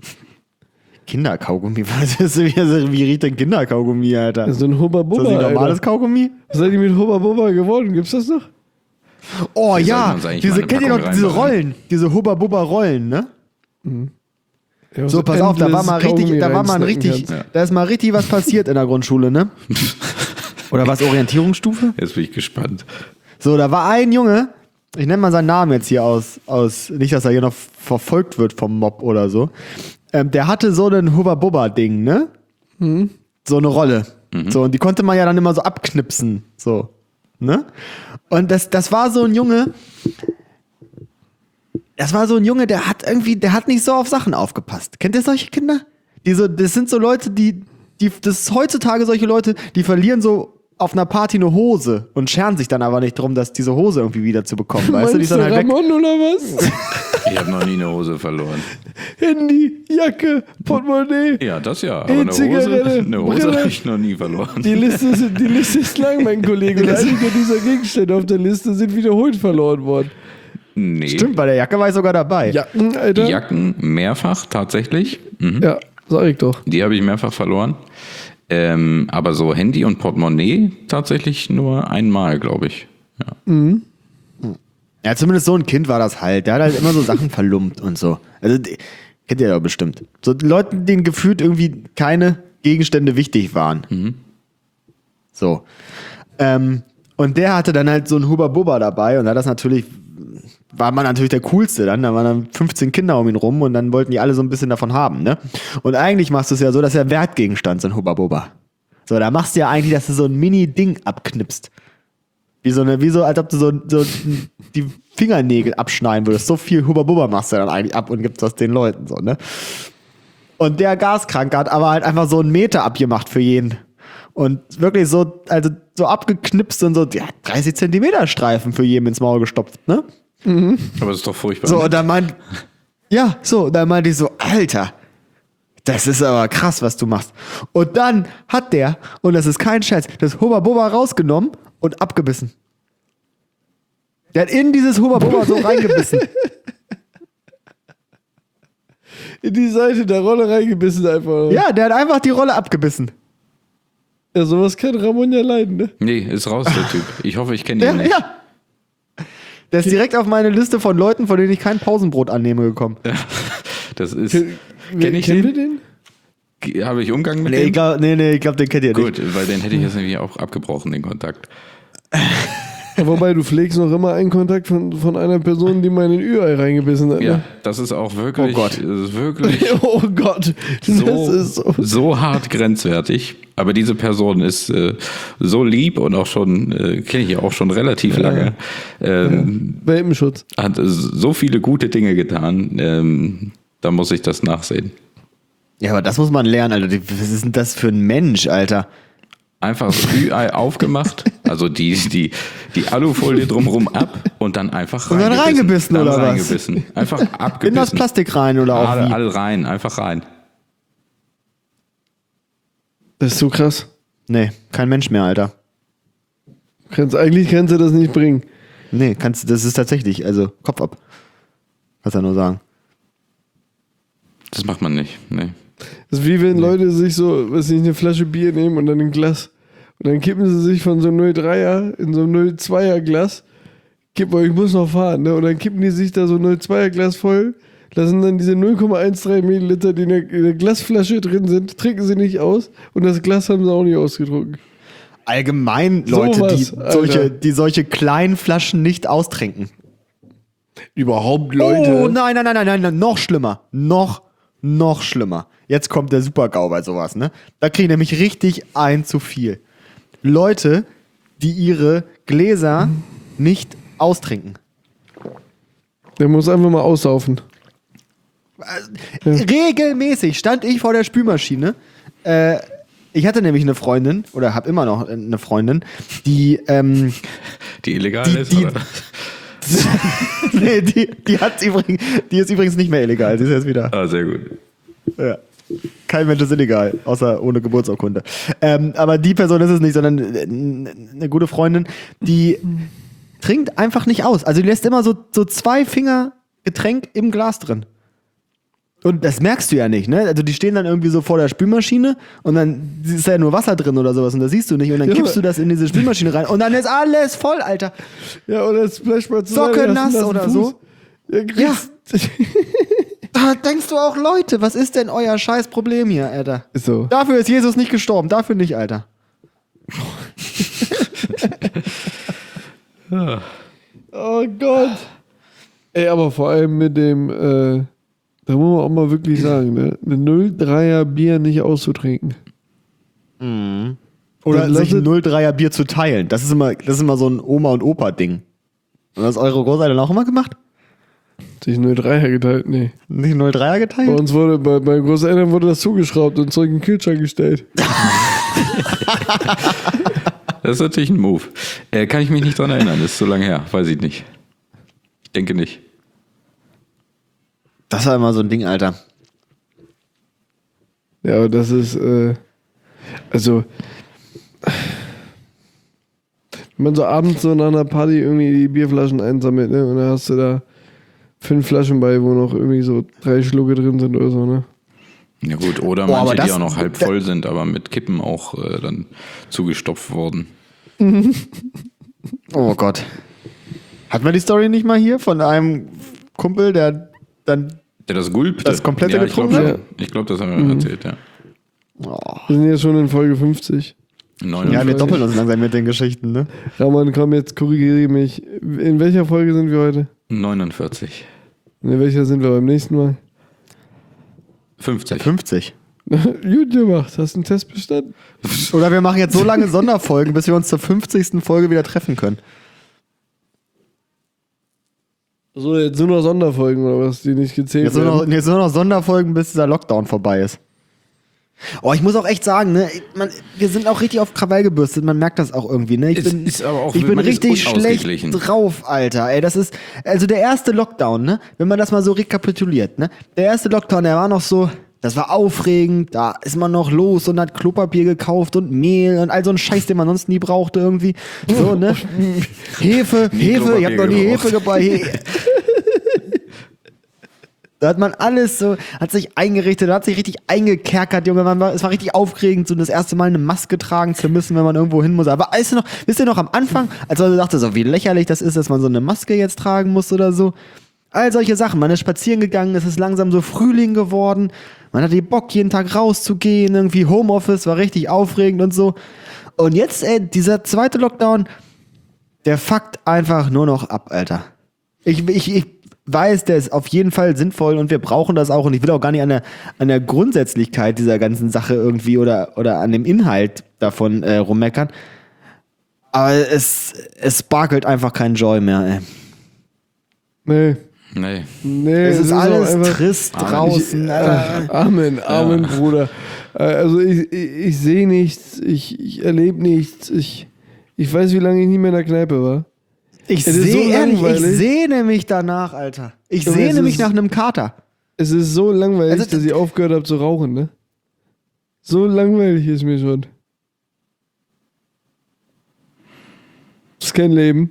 Kinderkaugummi? Was ist, wie riecht denn Kinderkaugummi, Alter? Das ist ein Hubba Ist Bubba. das nicht normales Alter. Kaugummi? Was seid ihr mit Hubba Bubba geworden? Gibt's das noch? Oh Hier ja, sollte man uns eigentlich mal eine kennt ihr noch Packung diese reinmachen. Rollen? Diese Hubba-Bubba-Rollen, ne? Ja, So, pass auf, da war mal endless richtig, Kaugummi reinsnacken kannst. Ja. da ist mal richtig was passiert in der Grundschule, ne? Oder was, Orientierungsstufe? Jetzt bin ich gespannt. So, da war ein Junge, ich nenne mal seinen Namen jetzt hier aus nicht, dass er hier noch verfolgt wird vom Mob oder so. Der hatte so ein Hubba-Bubba-Ding, ne? So eine Rolle. So, und die konnte man ja dann immer so abknipsen, so, ne? Und das war so ein Junge, der hat nicht so auf Sachen aufgepasst. Kennt ihr solche Kinder? Das sind so Leute, das ist heutzutage solche Leute, die verlieren so auf einer Party eine Hose und scheren sich dann aber nicht drum, dass diese Hose irgendwie wieder zu bekommen. Weißt du, die ist dann halt weg. Ramon oder was? Ich habe noch nie eine Hose verloren. Handy, Jacke, Portemonnaie. Ja, das ja. Aber E-Zigarette, eine Hose Brille. habe ich noch nie verloren. Die Liste ist lang, mein Kollege. Und einige dieser Gegenstände auf der Liste sind wiederholt verloren worden. Nee. Stimmt, bei der Jacke war ich sogar dabei. Jacken, Alter. Jacken mehrfach tatsächlich. Ja, sag ich doch. Die habe ich mehrfach verloren. Aber so Handy und Portemonnaie tatsächlich nur einmal, glaube ich. Ja. Ja, zumindest so ein Kind war das halt. Der hat halt immer so Sachen verlumpt und so. Also, kennt ihr ja bestimmt. So Leuten, denen gefühlt irgendwie keine Gegenstände wichtig waren. So. Und der hatte dann halt so ein Hubba-Bubba dabei und war man natürlich der Coolste dann. Da waren dann 15 Kinder um ihn rum und dann wollten die alle so ein bisschen davon haben, ne? Und eigentlich machst du es ja so, dass er Wertgegenstand, so ein Hubba-Bubba. So, da machst du ja eigentlich, dass du so ein Mini-Ding abknipst. Wie so, als ob du so die Fingernägel abschneiden würdest. So viel Hubba-Bubba machst du dann eigentlich ab und gibst das den Leuten so, ne? Und der Gaskranke hat aber halt einfach so einen Meter abgemacht für jeden. Und wirklich so, also so abgeknipst und so, ja, 30 Zentimeter Streifen für jeden ins Maul gestopft, ne? Aber das ist doch furchtbar. So, und dann meinte ich so, Alter, das ist aber krass, was du machst. Und dann hat der, und das ist kein Scherz, das Hubba-Bubba rausgenommen und abgebissen. Der hat in dieses Hubba-Bubba so reingebissen. In die Seite der Rolle reingebissen einfach. Ja, der hat einfach die Rolle abgebissen. Ja, sowas kann Ramon ja leiden, ne? Nee, ist raus, der Typ. Ich hoffe, ich kenne ihn nicht. Ja. Der ist direkt auf meine Liste von Leuten, von denen ich kein Pausenbrot annehme, gekommen. Das ist. Kennt ich ihr den? den? Habe ich Umgang mit Nee, ich dem? glaube, den kennt ihr nicht. Gut, weil den hätte ich jetzt nämlich auch abgebrochen, den Kontakt. Wobei, du pflegst noch immer einen Kontakt von einer Person, die mal in den Ü-Ei reingebissen hat. Ja, Ne? das ist auch wirklich, Oh Gott. das ist wirklich Oh Gott, das ist so. so hart grenzwertig. Aber diese Person ist so lieb und auch schon, kenne ich ja auch schon relativ lange. Welpenschutz. Hat so viele gute Dinge getan. Da muss ich das nachsehen. Ja, aber das muss man lernen, Alter. Was ist denn das für ein Mensch, Alter? Einfach das Ü-Ei aufgemacht, also die Alufolie drumherum ab und dann einfach Und dann reingebissen, dann oder was? reingebissen. Einfach abgebissen. In das Plastik rein oder auch wie? Alle rein, einfach rein. Das ist so krass. Nee, kein Mensch mehr, Alter. Eigentlich kannst du das nicht bringen. Nee, das ist tatsächlich, also Kopf ab. Kannst ja nur sagen. Das macht man nicht. Nee. Das ist wie wenn Leute sich so, weiß nicht, eine Flasche Bier nehmen und dann ein Glas. Und dann kippen sie sich von so einem 03er in so einem 02er Glas. Ich muss noch fahren, ne? Und dann kippen die sich da so ein 02er Glas voll, lassen dann diese 0,13 Milliliter, die in der Glasflasche drin sind, trinken sie nicht aus und das Glas haben sie auch nicht ausgetrunken. Allgemein Leute, Sowas, Alter. die solche kleinen Flaschen nicht austrinken. Überhaupt Leute. Oh, nein, noch schlimmer. Noch schlimmer. Jetzt kommt der Super-GAU bei sowas, ne? Da kriegen nämlich richtig ein zu viel. Leute, die ihre Gläser nicht austrinken. Der muss einfach mal aussaufen. Regelmäßig stand ich vor der Spülmaschine. Ich hatte nämlich eine Freundin, oder habe immer noch eine Freundin, die Die illegal Die- ist, die- oder? nee, die ist übrigens nicht mehr illegal. Sie ist jetzt wieder. Ah, sehr gut. Ja. Kein Mensch ist illegal, außer ohne Geburtsurkunde. Aber die Person ist es nicht, sondern eine gute Freundin, die trinkt einfach nicht aus. Also die lässt immer so 2 Finger Getränk im Glas drin. Und das merkst du ja nicht, ne? Also die stehen dann irgendwie so vor der Spülmaschine und dann ist da ja nur Wasser drin oder sowas und das siehst du nicht und dann Ja, kippst du das in diese Spülmaschine rein und dann ist alles voll, Alter. Ja, oder splash mal zu Socke sein, nass lass oder Fuß. so. Ja, Ja. Da denkst du auch, Leute, was ist denn euer scheiß Problem hier, Alter? Ist so. Dafür ist Jesus nicht gestorben, dafür nicht, Alter. Oh Gott. Ey, aber vor allem mit dem, da muss man auch mal wirklich sagen, ne? Eine 0,3er Bier nicht auszutrinken. Oder Dann sich ein lasset- 0,3er Bier zu teilen. Das ist immer so ein Oma- und Opa-Ding. Und das eure Großeltern auch immer gemacht? Sich 0,3er geteilt? Nee. Nicht 0,3er Bei geteilt? uns wurde, bei Großeltern wurde das zugeschraubt und zurück in den Kühlschrank gestellt. Das ist natürlich ein Move. Kann ich mich nicht dran erinnern, das ist so lange her, weiß ich nicht. Ich denke nicht. Das war immer so ein Ding, Alter. Ja, aber das ist, also, wenn man so abends so nach einer Party irgendwie die Bierflaschen einsammelt, ne, und dann hast du da 5 Flaschen bei, wo noch irgendwie so 3 Schlucke drin sind oder so, ne? Ja gut, oder Boah, aber manche, die das- auch noch halb voll sind, aber mit Kippen auch dann zugestopft worden. Oh Gott. Hatten wir die Story nicht mal hier von einem Kumpel, der dann. Der das gulpte. Das komplette ja, ich glaube getrunken schon. Ich glaube, das haben wir erzählt, ja. Wir sind jetzt schon in Folge 50. 49. Ja, wir doppeln uns langsam mit den Geschichten, ne? Raman, komm, jetzt korrigiere mich. In welcher Folge sind wir heute? 49. In welcher sind wir beim nächsten Mal? 50. 50. Gut gemacht, hast einen Test bestanden. Oder wir machen jetzt so lange Sonderfolgen, bis wir uns zur 50. Folge wieder treffen können. So, jetzt nur noch Sonderfolgen oder was, die nicht gezählt Jetzt nur werden. noch Sonderfolgen, bis dieser Lockdown vorbei ist. Oh, ich muss auch echt sagen, ne, wir sind auch richtig auf Krawall gebürstet, man merkt das auch irgendwie, ne? Es ist aber auch- ich bin man ist richtig schlecht unausgeglichen. drauf, Alter. Ey, das ist, also der erste Lockdown, ne, wenn man das mal so rekapituliert, ne? Der erste Lockdown, der war noch so, das war aufregend, da ist man noch los und hat Klopapier gekauft und Mehl und all so ein Scheiß, den man sonst nie brauchte irgendwie. So, ne? Hefe, ich hab noch nie gebraucht. Hefe gebraucht. Da hat man alles so, hat sich eingerichtet, hat sich richtig eingekerkert, Junge. Es war richtig aufregend, so das erste Mal eine Maske tragen zu müssen, wenn man irgendwo hin muss. Aber wisst ihr noch am Anfang, als man so dachte, so wie lächerlich das ist, dass man so eine Maske jetzt tragen muss oder so. All solche Sachen. Man ist spazieren gegangen, es ist langsam so Frühling geworden. Man hatte Bock, jeden Tag rauszugehen, irgendwie Homeoffice, war richtig aufregend und so. Und jetzt, dieser zweite Lockdown, der fuckt einfach nur noch ab, Alter. Ich weiß, der ist auf jeden Fall sinnvoll und wir brauchen das auch und ich will auch gar nicht an der Grundsätzlichkeit dieser ganzen Sache irgendwie oder an dem Inhalt davon rummeckern. Aber es sparkelt einfach kein Joy mehr, ey. Nee. Nee, Es ist auch alles einfach- trist draußen, Alter. Amen, Bruder. Also ich sehe nichts, ich erlebe nichts, ich weiß, wie lange ich nie mehr in der Kneipe war. Ich Es ist so sehe langweilig. sehne mich danach, Alter. Ich Junge, sehne es mich ist- nach einem Kater. Es ist so langweilig, Also, dass ich aufgehört habe zu rauchen, ne? So langweilig ist mir schon. Das ist kein Leben.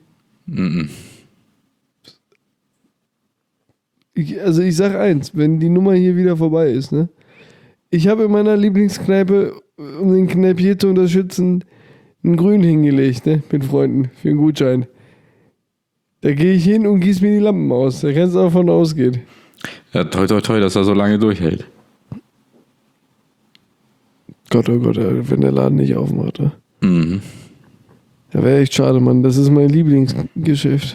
Ich sag eins, wenn die Nummer hier wieder vorbei ist, ne? Ich habe in meiner Lieblingskneipe, um den Kneipier zu unterstützen, einen Grün hingelegt, ne? Mit Freunden, für einen Gutschein. Da gehe ich hin und gieße mir die Lampen aus. Da kannst du davon ausgehen. Ja, toi, toi, toi, dass er so lange durchhält. Gott, oh Gott, wenn der Laden nicht aufmacht, ne? Mhm. Ja, wäre echt schade, Mann. Das ist mein Lieblingsgeschäft.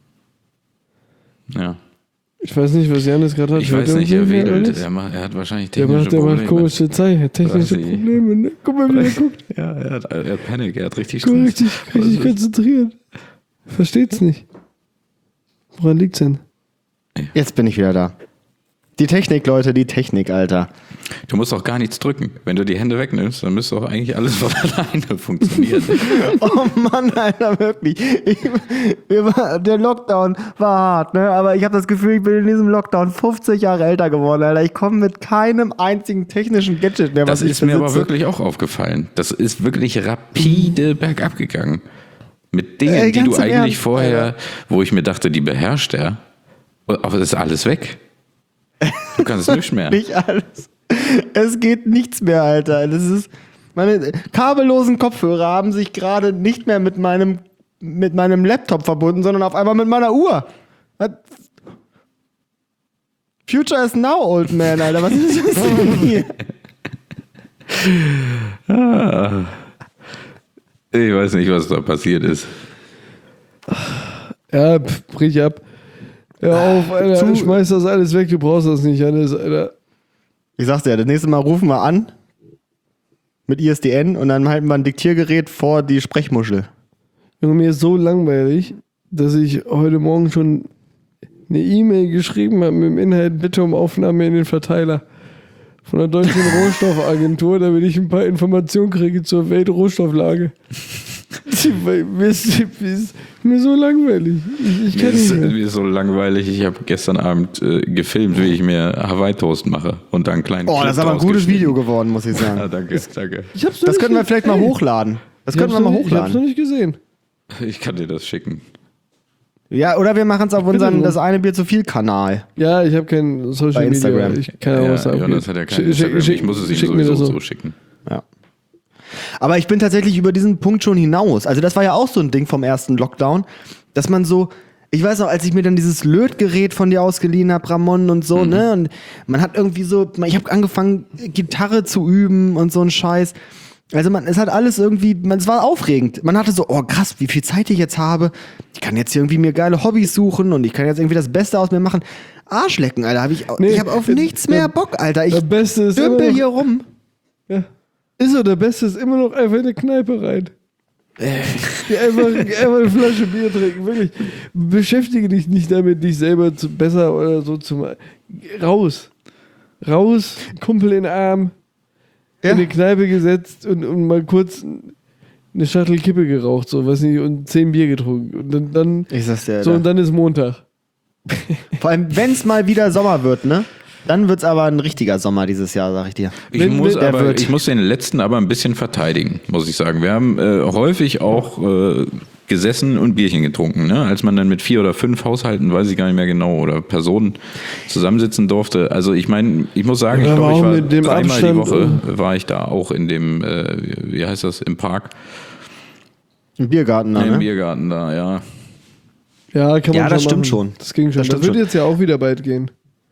Ja. Ich weiß nicht, was Janis gerade hat. Ich Hört weiß er nicht, uns er mehr wedelt. alles? Er hat wahrscheinlich Der technische macht Probleme. komische Zeichen, technische Weiß ich. Probleme, ne? Guck mal, wie er guckt. Ja, er hat Panik, er hat richtig Guck mal, Stress. richtig konzentriert. Versteht's nicht. Woran liegt's denn? Jetzt bin ich wieder da. Die Technik, Leute, die Technik, Alter. Du musst auch gar nichts drücken. Wenn du die Hände wegnimmst, dann müsste auch eigentlich alles von alleine funktionieren. Oh Mann, Alter, wirklich. Der Lockdown war hart, ne? Aber ich habe das Gefühl, ich bin in diesem Lockdown 50 Jahre älter geworden, Alter. Ich komme mit keinem einzigen technischen Gadget mehr, Das was ich ist mir aber besitze. wirklich auch aufgefallen. Das ist wirklich rapide bergab gegangen. Mit Dingen, die ganz du im eigentlich Ernst, vorher, wo ich mir dachte, die beherrscht er. Aber das ist alles weg. Du kannst nichts mehr. Nicht alles. Es geht nichts mehr, Alter. Das ist, meine kabellosen Kopfhörer haben sich gerade nicht mehr mit meinem Laptop verbunden, sondern auf einmal mit meiner Uhr. Was? Future is now, old man, Alter. Was ist das denn hier? Ich weiß nicht, was da passiert ist. Ja, brich ab. Hör auf, Alter. Schmeiß das alles weg, du brauchst das nicht, Hannes, Alter. Ich sag's dir, das nächste Mal rufen wir an mit ISDN und dann halten wir ein Diktiergerät vor die Sprechmuschel. Junge, mir ist so langweilig, dass ich heute Morgen schon eine E-Mail geschrieben habe mit dem Inhalt, bitte um Aufnahme in den Verteiler von der Deutschen Rohstoffagentur, damit ich ein paar Informationen kriege zur Weltrohstofflage. Mir ist so langweilig. Ich kann nicht mehr. Mir ist so langweilig. Ich habe gestern Abend gefilmt, wie ich mir Hawaii-Toast mache und dann einen kleinen Oh, Clip das ist aber ein draus gutes geschnitten. Video geworden, muss ich sagen. Ja, danke, danke. Das können wir vielleicht mal hochladen. Das können wir mal Ich hab's noch hochladen. nicht gesehen. Ich kann dir das schicken. Ja, oder wir machen es auf Bitte unserem drum. Das eine Bier zu viel Kanal. Ja, ich habe kein Social Bei Instagram. Media. Ich kann auch was sagen. Jonas hat ja kein Instagram. Ich muss es ihm schick mir sowieso das so schicken. Ja. Aber ich bin tatsächlich über diesen Punkt schon hinaus. Also das war ja auch so ein Ding vom ersten Lockdown, dass man so, ich weiß auch, als ich mir dann dieses Lötgerät von dir ausgeliehen habe, Ramon und so, ne, und man hat irgendwie so, ich habe angefangen, Gitarre zu üben und so ein Scheiß. Also es hat alles irgendwie, es war aufregend. Man hatte so, oh krass, wie viel Zeit ich jetzt habe. Ich kann jetzt hier irgendwie mir geile Hobbys suchen und ich kann jetzt irgendwie das Beste aus mir machen. Arschlecken, Alter, ich habe auf nichts mehr Bock, Alter. Ich Der Beste ist immer dümpel noch, hier rum. ja. Ist so, der Beste ist immer noch einfach in eine Kneipe rein. einfach eine Flasche Bier trinken, wirklich. Beschäftige dich nicht damit, dich selber besser oder so zu machen. Raus, Kumpel in den Arm, Ja. in die Kneipe gesetzt und mal kurz eine Schachtel Kippe geraucht, so, weiß nicht, und 10 Bier getrunken. Und dann Ich sag's dir, so, Alter. und dann ist Montag. Vor allem, wenn es mal wieder Sommer wird, ne? Dann wird's aber ein richtiger Sommer dieses Jahr, sag ich dir. Ich Wenn- muss, wenn er aber, wird- ich muss den letzten aber ein bisschen verteidigen, muss ich sagen. Wir haben häufig auch gesessen und Bierchen getrunken. Ne? Als man dann mit 4 oder 5 Haushalten, weiß ich gar nicht mehr genau, oder Personen zusammensitzen durfte. Also ich meine, ich muss sagen, Ja, ich glaube, aber ich auch war mit dem dreimal Abstand, die Woche, war ich da auch in dem, wie heißt das, im Park, Im Biergarten da, im ne? Biergarten da, ja. Ja, kann man Ja, das schon stimmt machen. schon. Das ging schon. Das Das, stimmt wird schon. jetzt ja auch wieder bald gehen.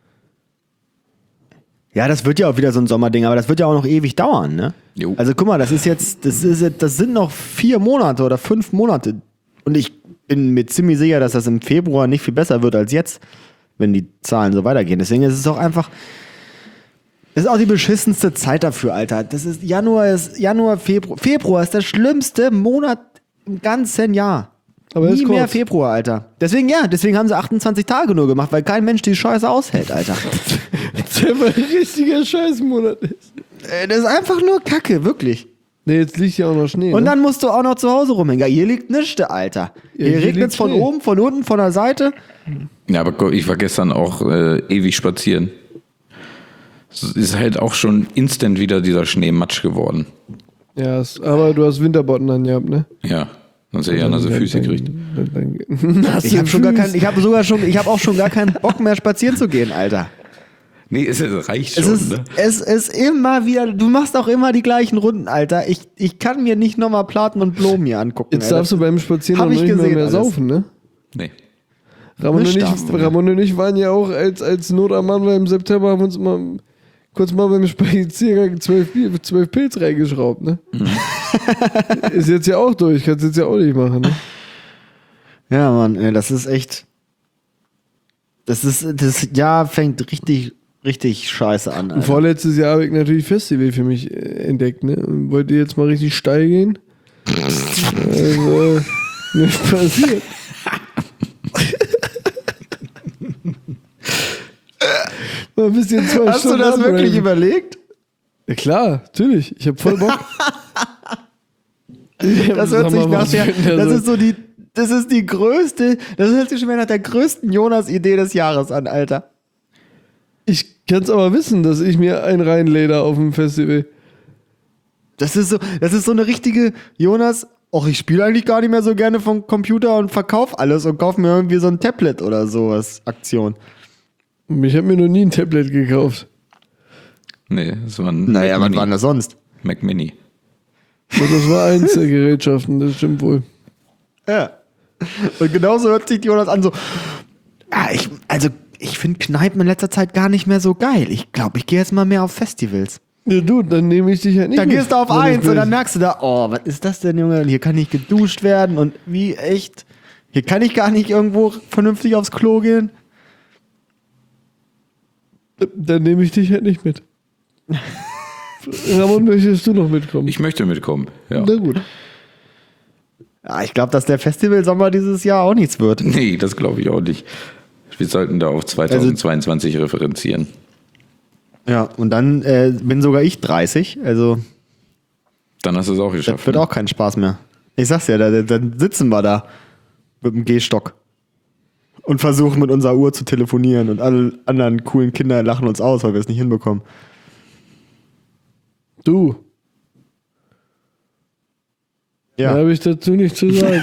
Ja, das wird ja auch wieder so ein Sommerding, aber das wird ja auch noch ewig dauern, ne? Jo. Also guck mal, das sind noch 4 Monate oder 5 Monate. Und ich bin mir ziemlich sicher, dass das im Februar nicht viel besser wird als jetzt, wenn die Zahlen so weitergehen. Deswegen ist es auch einfach. Das ist auch die beschissenste Zeit dafür, Alter. Das ist Januar, Februar. Februar ist der schlimmste Monat im ganzen Jahr. Aber Nie ist mehr kurz. Februar, Alter. Deswegen haben sie 28 Tage nur gemacht, weil kein Mensch die Scheiße aushält, Alter. Der mal ein richtiger Scheißmonat ist. Das ist einfach nur Kacke, wirklich. Ne, jetzt liegt ja auch noch Schnee. Und ne? dann musst du auch noch zu Hause rumhängen. Ja, hier liegt nichts, Alter. Ja, Hier hier regnet es liegt von Schnee. oben, von unten, von der Seite. Ja, aber ich war gestern auch ewig spazieren. Es ist halt auch schon instant wieder dieser Schneematsch geworden. Ja, aber du hast Winterbotten angehabt, ne? Ja, sonst hätte ich ja nasse Füße gekriegt. Ich habe auch schon gar keinen Bock mehr spazieren zu gehen, Alter. Nee, es reicht Es schon. ist, Ne? es ist immer wieder, du machst auch immer die gleichen Runden, Alter. Ich kann mir nicht nochmal Platen und Blumen hier angucken. Jetzt darfst du beim Spazieren Hab noch ich nicht gesehen, mehr alles. saufen, ne? Nee. Ramon darfst und ich waren ja auch als Not am Mann, weil im September haben wir uns mal kurz mal beim Spaziergang 12 Pilz reingeschraubt, ne? Ist jetzt ja auch durch, kannst jetzt ja auch nicht machen, ne? Ja, Mann, ey, das ist echt. Das Jahr fängt richtig scheiße an. Und Alter. vorletztes Jahr habe ich natürlich Festival für mich entdeckt, ne? Und wollte jetzt mal richtig steil gehen. Also, nicht passiert. Mal ein bisschen 2 Hast du Stunden das wirklich abraven. überlegt? Ja klar, natürlich. Ich habe voll Bock. Das hört sich nach das ist die größte, das hört sich schon wieder nach der größten Jonas-Idee des Jahres an, Alter. Ich kann es aber wissen, dass ich mir einen reinleder auf dem Festival. Das ist so eine richtige Jonas, ach, ich spiele eigentlich gar nicht mehr so gerne vom Computer und verkauf alles und kauf mir irgendwie so ein Tablet oder sowas, Aktion. Ich habe mir noch nie ein Tablet gekauft. Nee, das war ein Naja, Mac was Mini. war denn das sonst? Mac Mini. Und das war eins der Gerätschaften, das stimmt wohl. Ja. Und genauso hört sich Jonas an, so, ich finde Kneipen in letzter Zeit gar nicht mehr so geil. Ich glaube, ich gehe jetzt mal mehr auf Festivals. Ja, du, dann nehme ich dich halt nicht Dann mit, gehst du auf wenn du 1 und dann willst. merkst du da, oh, was ist das denn, Junge? Hier kann nicht geduscht werden und wie, echt? Hier kann ich gar nicht irgendwo vernünftig aufs Klo gehen. Dann nehme ich dich halt nicht mit. Ramon, möchtest du noch mitkommen? Ich möchte mitkommen. Ja. Na gut. Ja, ich glaube, dass der Festivalsommer dieses Jahr auch nichts wird. Nee, das glaube ich auch nicht. Wir sollten da auf 2022 referenzieren. Ja, und dann bin sogar ich 30, also Dann hast du es auch das geschafft. wird ne? auch kein Spaß mehr. Ich sag's ja, dann sitzen wir da mit dem Gehstock und versuchen mit unserer Uhr zu telefonieren und alle anderen coolen Kinder lachen uns aus, weil wir es nicht hinbekommen. Du, da Ja, habe ich dazu nichts zu sagen.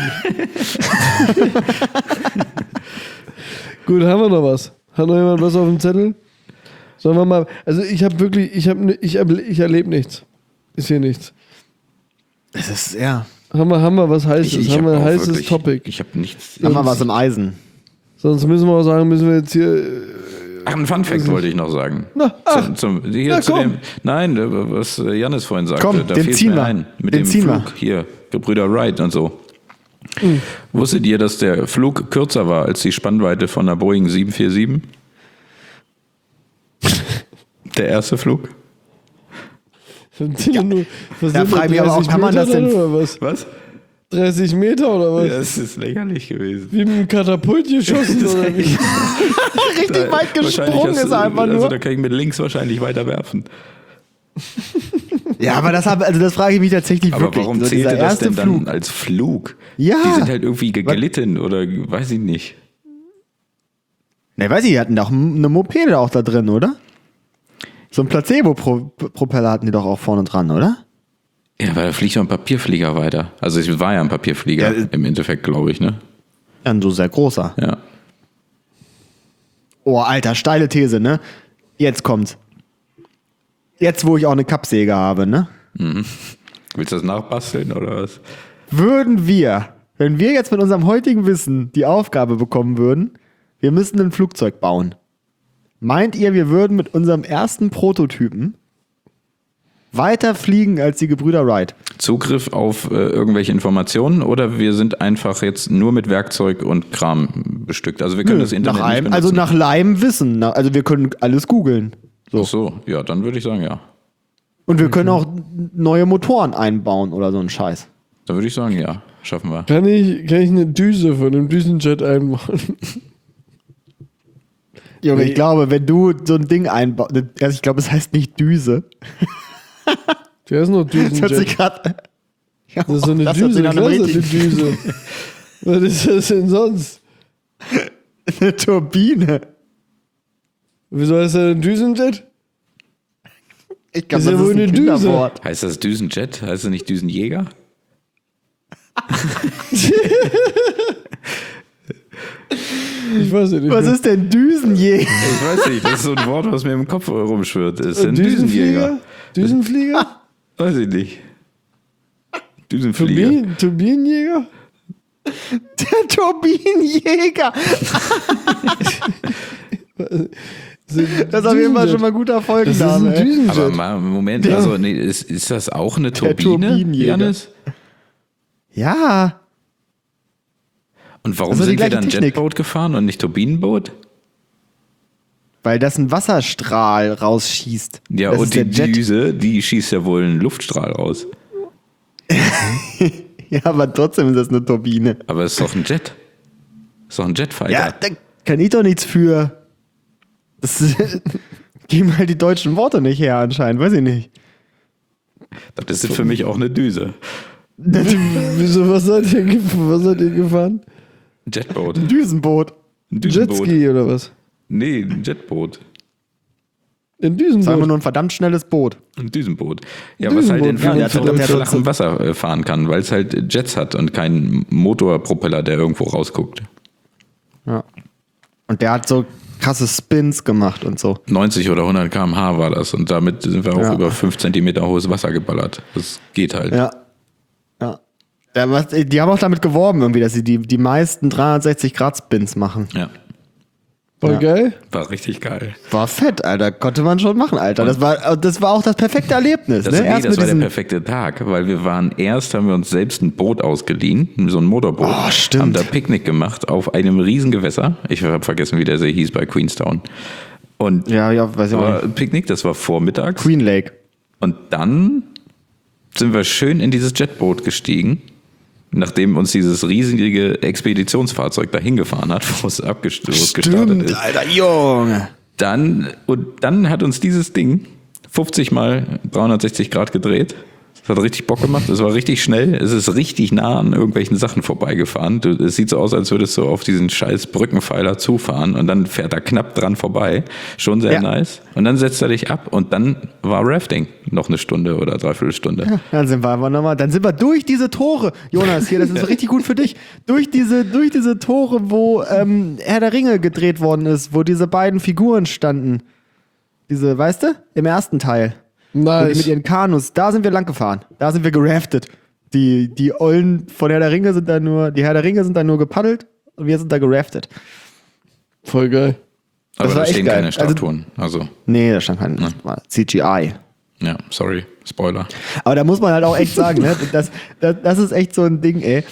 Gut, haben wir noch was? Hat noch jemand was auf dem Zettel? Sollen wir mal. Also ich habe wirklich, ich erlebe nichts. Ist hier nichts. es ist, ja, Haben wir was Heißes? Haben wir ein auch heißes wirklich- Topic? Ich habe nichts. haben wir was im Eisen. Sonst müssen wir auch sagen, müssen wir jetzt hier. Ach, ein Funfact wollte ich noch sagen. Na, ach. Na, komm. Nein, was Jannis vorhin sagte, Komm, da den fehlt ziehen mir wir. ein. Mit Den dem ziehen wir. Flug hier, Gebrüder Wright und so. Wusstet ihr, dass der Flug kürzer war als die Spannweite von der Boeing 747? Der erste Flug? Da frage ich mich aber auch, kann man das denn- Oder was? Was? 30 Meter oder was? Das ist lächerlich gewesen. Wie mit einem Katapult geschossen oder wie? Richtig weit Wahrscheinlich gesprungen hast du- ist einfach Also nur. da kann ich mit links wahrscheinlich weiter werfen. Ja, aber das frage ich mich tatsächlich Aber wirklich. warum So dieser zählte das erste denn dann Flug. als Flug? Ja. Die sind halt irgendwie geglitten oder weiß ich nicht. Ne, weiß ich, die hatten doch eine Mopede auch da drin, oder? So ein Placebo-Propeller hatten die doch auch vorne dran, oder? Ja, weil da fliegt doch ein Papierflieger weiter. Also es war ja ein Papierflieger Ja, im Endeffekt, glaube ich, ne? Ja, ein so sehr großer. Ja. Oh, Alter, steile These, ne? Jetzt kommt's. Jetzt, wo ich auch eine Kappsäge habe, ne? Willst du das nachbasteln oder was? Würden wir, wenn wir jetzt mit unserem heutigen Wissen die Aufgabe bekommen würden, wir müssen ein Flugzeug bauen. Meint ihr, wir würden mit unserem ersten Prototypen weiter fliegen als die Gebrüder Wright? Zugriff auf irgendwelche Informationen oder wir sind einfach jetzt nur mit Werkzeug und Kram bestückt? Also wir können das Internet nach nicht allem, benutzen. also nach Leim Wissen. Also wir können alles googeln. So. Ach so, ja, dann würde ich sagen, ja. Und wir können auch neue Motoren einbauen oder so ein Scheiß. Dann würde ich sagen, ja, schaffen wir. Kann ich eine Düse von einem Düsenjet einbauen? Junge, Nee. ich glaube, wenn du so ein Ding einbaust, also ich glaube, es heißt nicht Düse. Der ist noch Das hört sich Düsenjet. gerade. Ja, Das ist so eine das hört Düse, sich nach klar einem ist das eine richtigen- Düse. Was ist das denn sonst? eine Turbine. Wieso heißt er ein Düsenjet? Ich glaube, Ist ja das wohl ist ein eine Düse. Kinderwort. Heißt das Düsenjet? Heißt das nicht Düsenjäger? Ich weiß nicht. Was ist denn Düsenjäger? Ich weiß nicht, das ist so ein Wort, was mir im Kopf rumschwirrt. Das ist ein Düsenflieger? Düsenjäger. Düsenflieger? Weiß ich nicht. Düsenflieger. Turbinenjäger? Der Turbinenjäger. Das ist auf jeden Fall schon mal ein guter Das ist Folgenname. ein ey. Düsenjet. Aber mal, Moment, also nee, ist das auch eine Turbine, Turbinenjäger. Jannis? Ja. Und warum Das ist die sind wir gleiche dann Technik. Jetboot gefahren und nicht Turbinenboot? Weil das ein Wasserstrahl rausschießt. Ja, das und ist die der Jet. Düse, die schießt ja wohl einen Luftstrahl raus. Ja, aber trotzdem ist das eine Turbine. Aber es ist doch ein Jet. Ist doch ein Jetfighter. Ja, da kann ich doch nichts für. Das geben halt die deutschen Worte nicht her anscheinend, weiß ich nicht. Das ist für mich auch eine Düse. Wieso, was seid ihr gefahren? Ein Jetboot. Ein Düsenboot. Ein Düsenboot. Jetski oder was? Nee, ein Jetboot. Ein Das war immer Düsenboot. nur ein verdammt schnelles Boot. Ein Düsenboot. Ja, Ein was halt in Düsenboot, ja, flachem der hat flachem Wasser fahren kann, weil es halt Jets hat und keinen Motorpropeller, der irgendwo rausguckt. Ja. Und der hat so krasse Spins gemacht und so. 90 oder 100 km/h war das und damit sind wir auch Ja. über 5 Zentimeter hohes Wasser geballert. Das geht halt. Ja. Ja. Die haben auch damit geworben, irgendwie, dass sie die meisten 360-Grad-Spins machen. Ja. War Ja. geil. War richtig geil. War fett, Alter. Konnte man schon machen, Alter. Das war auch das perfekte Erlebnis. Das, Ne? nee, Erst das mit war der diesem perfekte Tag, weil haben wir uns selbst ein Boot ausgeliehen, so ein Motorboot. Oh, stimmt. Haben da Picknick gemacht auf einem riesen Gewässer. Ich habe vergessen, wie der See hieß bei Queenstown. Und ja, weiß ich auch war nicht. ein Picknick, das war vormittags. Queen Lake. Und dann sind wir schön in dieses Jetboot gestiegen, nachdem uns dieses riesige Expeditionsfahrzeug dahin gefahren hat, wo es gestartet ist. Alter, Junge. Dann hat uns dieses Ding 50 mal 360 Grad gedreht. Es hat richtig Bock gemacht, es war richtig schnell, es ist richtig nah an irgendwelchen Sachen vorbeigefahren. Es sieht so aus, als würdest du auf diesen scheiß Brückenpfeiler zufahren und dann fährt er knapp dran vorbei. Schon sehr Ja. nice. Und dann setzt er dich ab und dann war Rafting. Noch eine Stunde oder 3/4 Stunde. Dann sind wir durch diese Tore. Jonas, hier, das ist richtig gut für dich. Durch diese Tore, wo Herr der Ringe gedreht worden ist, wo diese beiden Figuren standen. Diese, weißt du? Im ersten Teil. Wo die mit Nice. ihren Kanus, da sind wir lang gefahren. Da sind wir geraftet. Die Ollen von Herr der Ringe sind da nur gepaddelt und wir sind da geraftet. Voll geil. Aber war da echt stehen geil. keine Statuen. Also, Nee, da stand kein das war CGI. ja, sorry, Spoiler. Aber da muss man halt auch echt sagen, ne? Das ist echt so ein Ding, ey.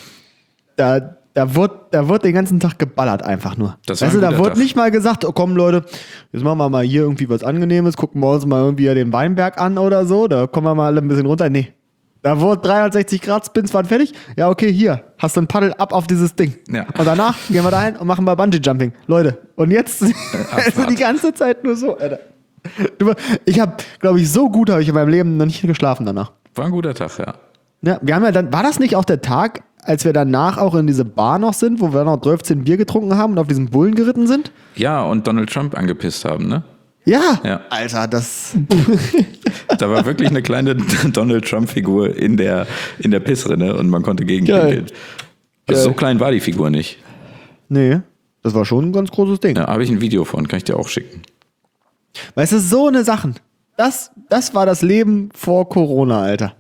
Da wird den ganzen Tag geballert einfach nur. Das war Weißt du, ein da guter wird Tag. nicht mal gesagt, oh komm Leute, jetzt machen wir mal hier irgendwie was Angenehmes, gucken wir uns mal irgendwie den Weinberg an oder so, da kommen wir mal alle ein bisschen runter. Nee. Da wurde 360 Grad Spins waren fertig. Ja, okay, hier, hast du ein Paddel ab auf dieses Ding. Ja. Und danach gehen wir da hin und machen mal Bungee-Jumping. Leute, und jetzt also die ganze Zeit nur so, Alter. Ich habe, glaube ich, so gut habe ich in meinem Leben noch nicht geschlafen danach. War ein guter Tag, ja. Ja, wir haben ja dann, war das nicht auch der Tag, als wir danach auch in diese Bar noch sind, wo wir noch 12 Bier getrunken haben und auf diesen Bullen geritten sind? Ja, und Donald Trump angepisst haben, ne? Ja. Ja. Alter, das. Da war wirklich eine kleine Donald Trump-Figur in der Pissrinne und man konnte Geil. gegenpinkeln. Also Geil. so klein war die Figur nicht. Nee, das war schon ein ganz großes Ding. Da habe ich ein Video von, kann ich dir auch schicken. Weißt du, so eine Sachen. Das war das Leben vor Corona, Alter.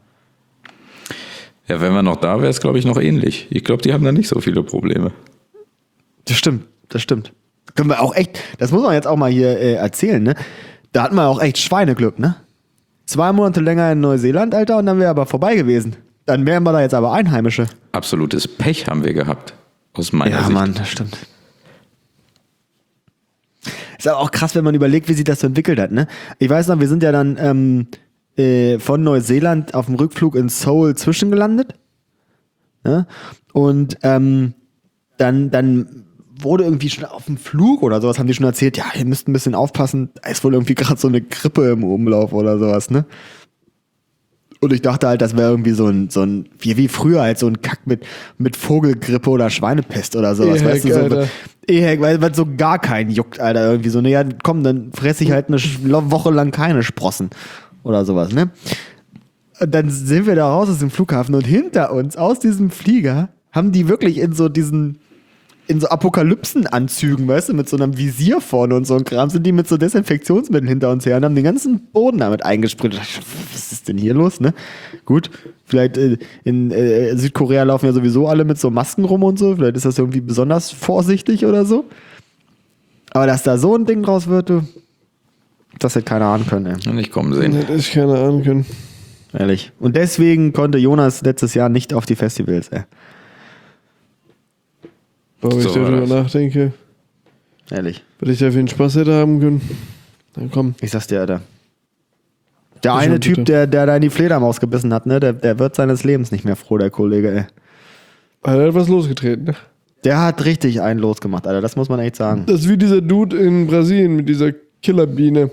Ja, wenn wir noch da wäre, es glaube ich noch ähnlich. Ich glaube, die haben da nicht so viele Probleme. Das stimmt. Können wir auch echt, das muss man jetzt auch mal hier erzählen, ne? Da hatten wir auch echt Schweineglück, ne? 2 Monate länger in Neuseeland, Alter, und dann wäre aber vorbei gewesen. Dann wären wir da jetzt aber Einheimische. Absolutes Pech haben wir gehabt. Aus meiner Sicht. Mann, das stimmt. Ist aber auch krass, wenn man überlegt, wie sich das so entwickelt hat, ne? Ich weiß noch, wir sind ja dann von Neuseeland auf dem Rückflug in Seoul zwischengelandet. Ne? Und dann wurde irgendwie schon auf dem Flug oder sowas, haben die schon erzählt, ja, ihr müsst ein bisschen aufpassen, da ist wohl irgendwie gerade so eine Grippe im Umlauf oder sowas, ne? Und ich dachte halt, das wäre irgendwie so ein wie früher halt so ein Kack mit Vogelgrippe oder Schweinepest oder sowas, Ehek, weißt du, so Alter. Ehek, weil so gar keinen juckt, Alter, irgendwie so, ne, ja, komm, dann fresse ich halt eine Woche lang keine Sprossen oder sowas, ne? Und dann sind wir da raus aus dem Flughafen und hinter uns, aus diesem Flieger, haben die wirklich in so Apokalypsenanzügen, weißt du, mit so einem Visier vorne und so ein Kram, sind die mit so Desinfektionsmitteln hinter uns her und haben den ganzen Boden damit eingespritzt. Ich dachte, was ist denn hier los, ne? Gut, vielleicht in Südkorea laufen ja sowieso alle mit so Masken rum und so, vielleicht ist das irgendwie besonders vorsichtig oder so. Aber dass da so ein Ding draus wird, du, das hätte keiner ahnen können, ey. Nicht kommen sehen. Hätte ich keine Ahnung können. Ehrlich. Und deswegen konnte Jonas letztes Jahr nicht auf die Festivals, ey. Warum So ich war darüber das. nachdenke, Ehrlich. weil ich da viel Spaß hätte haben können. Dann komm. Ich sag's dir, Alter. Der Das eine schon Typ, bitter. der da in die Fledermaus gebissen hat, ne, der wird seines Lebens nicht mehr froh, der Kollege, ey. Er hat was losgetreten, ne? Der hat richtig einen losgemacht, Alter. Das muss man echt sagen. Das ist wie dieser Dude in Brasilien mit dieser Killerbiene.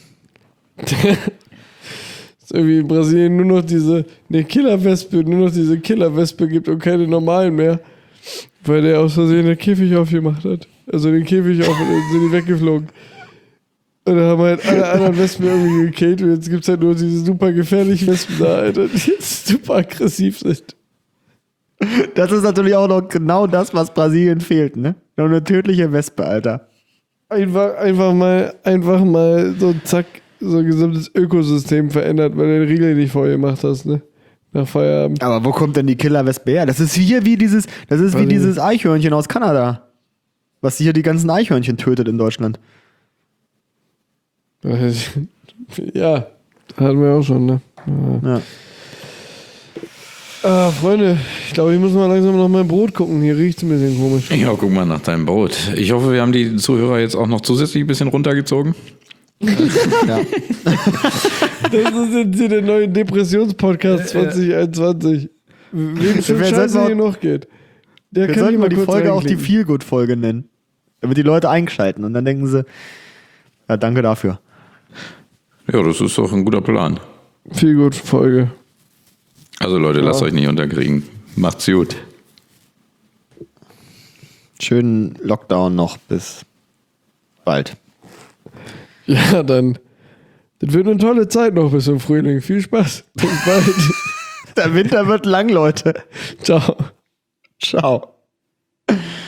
Ist irgendwie in Brasilien nur noch diese Killerwespe gibt und keine normalen mehr. Weil der aus Versehen den Käfig aufgemacht hat. Also den Käfig auf und dann sind die weggeflogen. Und dann haben halt alle anderen Wespen irgendwie gekillt und jetzt gibt es halt nur diese super gefährlichen Wespen da, Alter, die jetzt super aggressiv sind. Das ist natürlich auch noch genau das, was Brasilien fehlt, ne? Noch eine tödliche Wespe, Alter. Einfach mal so zack, so ein gesamtes Ökosystem verändert, weil du den Riegel nicht vorher gemacht hast, ne? Nach Feierabend. Aber wo kommt denn die Killerwespe her? Das ist hier wie dieses Weiß ich Eichhörnchen aus Kanada. Was hier die ganzen Eichhörnchen tötet in Deutschland. Ja, hatten wir auch schon, ne? Ja. Freunde, ich glaube, ich muss mal langsam nach meinem Brot gucken. Hier riecht es ein bisschen komisch. Ja, guck mal nach deinem Brot. Ich hoffe, wir haben die Zuhörer jetzt auch noch zusätzlich ein bisschen runtergezogen. Ja. Das ist jetzt hier der neue Depressionspodcast 2021. Wem schon scheiße hier noch geht. Der Wir kann sollten hier mal die kurz Folge auch die reinklicken. Feel-Good-Folge nennen. Damit die Leute einschalten und dann denken sie, ja, danke dafür. Ja, das ist doch ein guter Plan. Viel gut Folge. Also Leute, lasst euch nicht unterkriegen. Macht's gut. Schönen Lockdown noch bis bald. Ja, dann. Das wird eine tolle Zeit noch bis zum Frühling. Viel Spaß. Bis bald. Der Winter wird lang, Leute. Ciao. Ciao.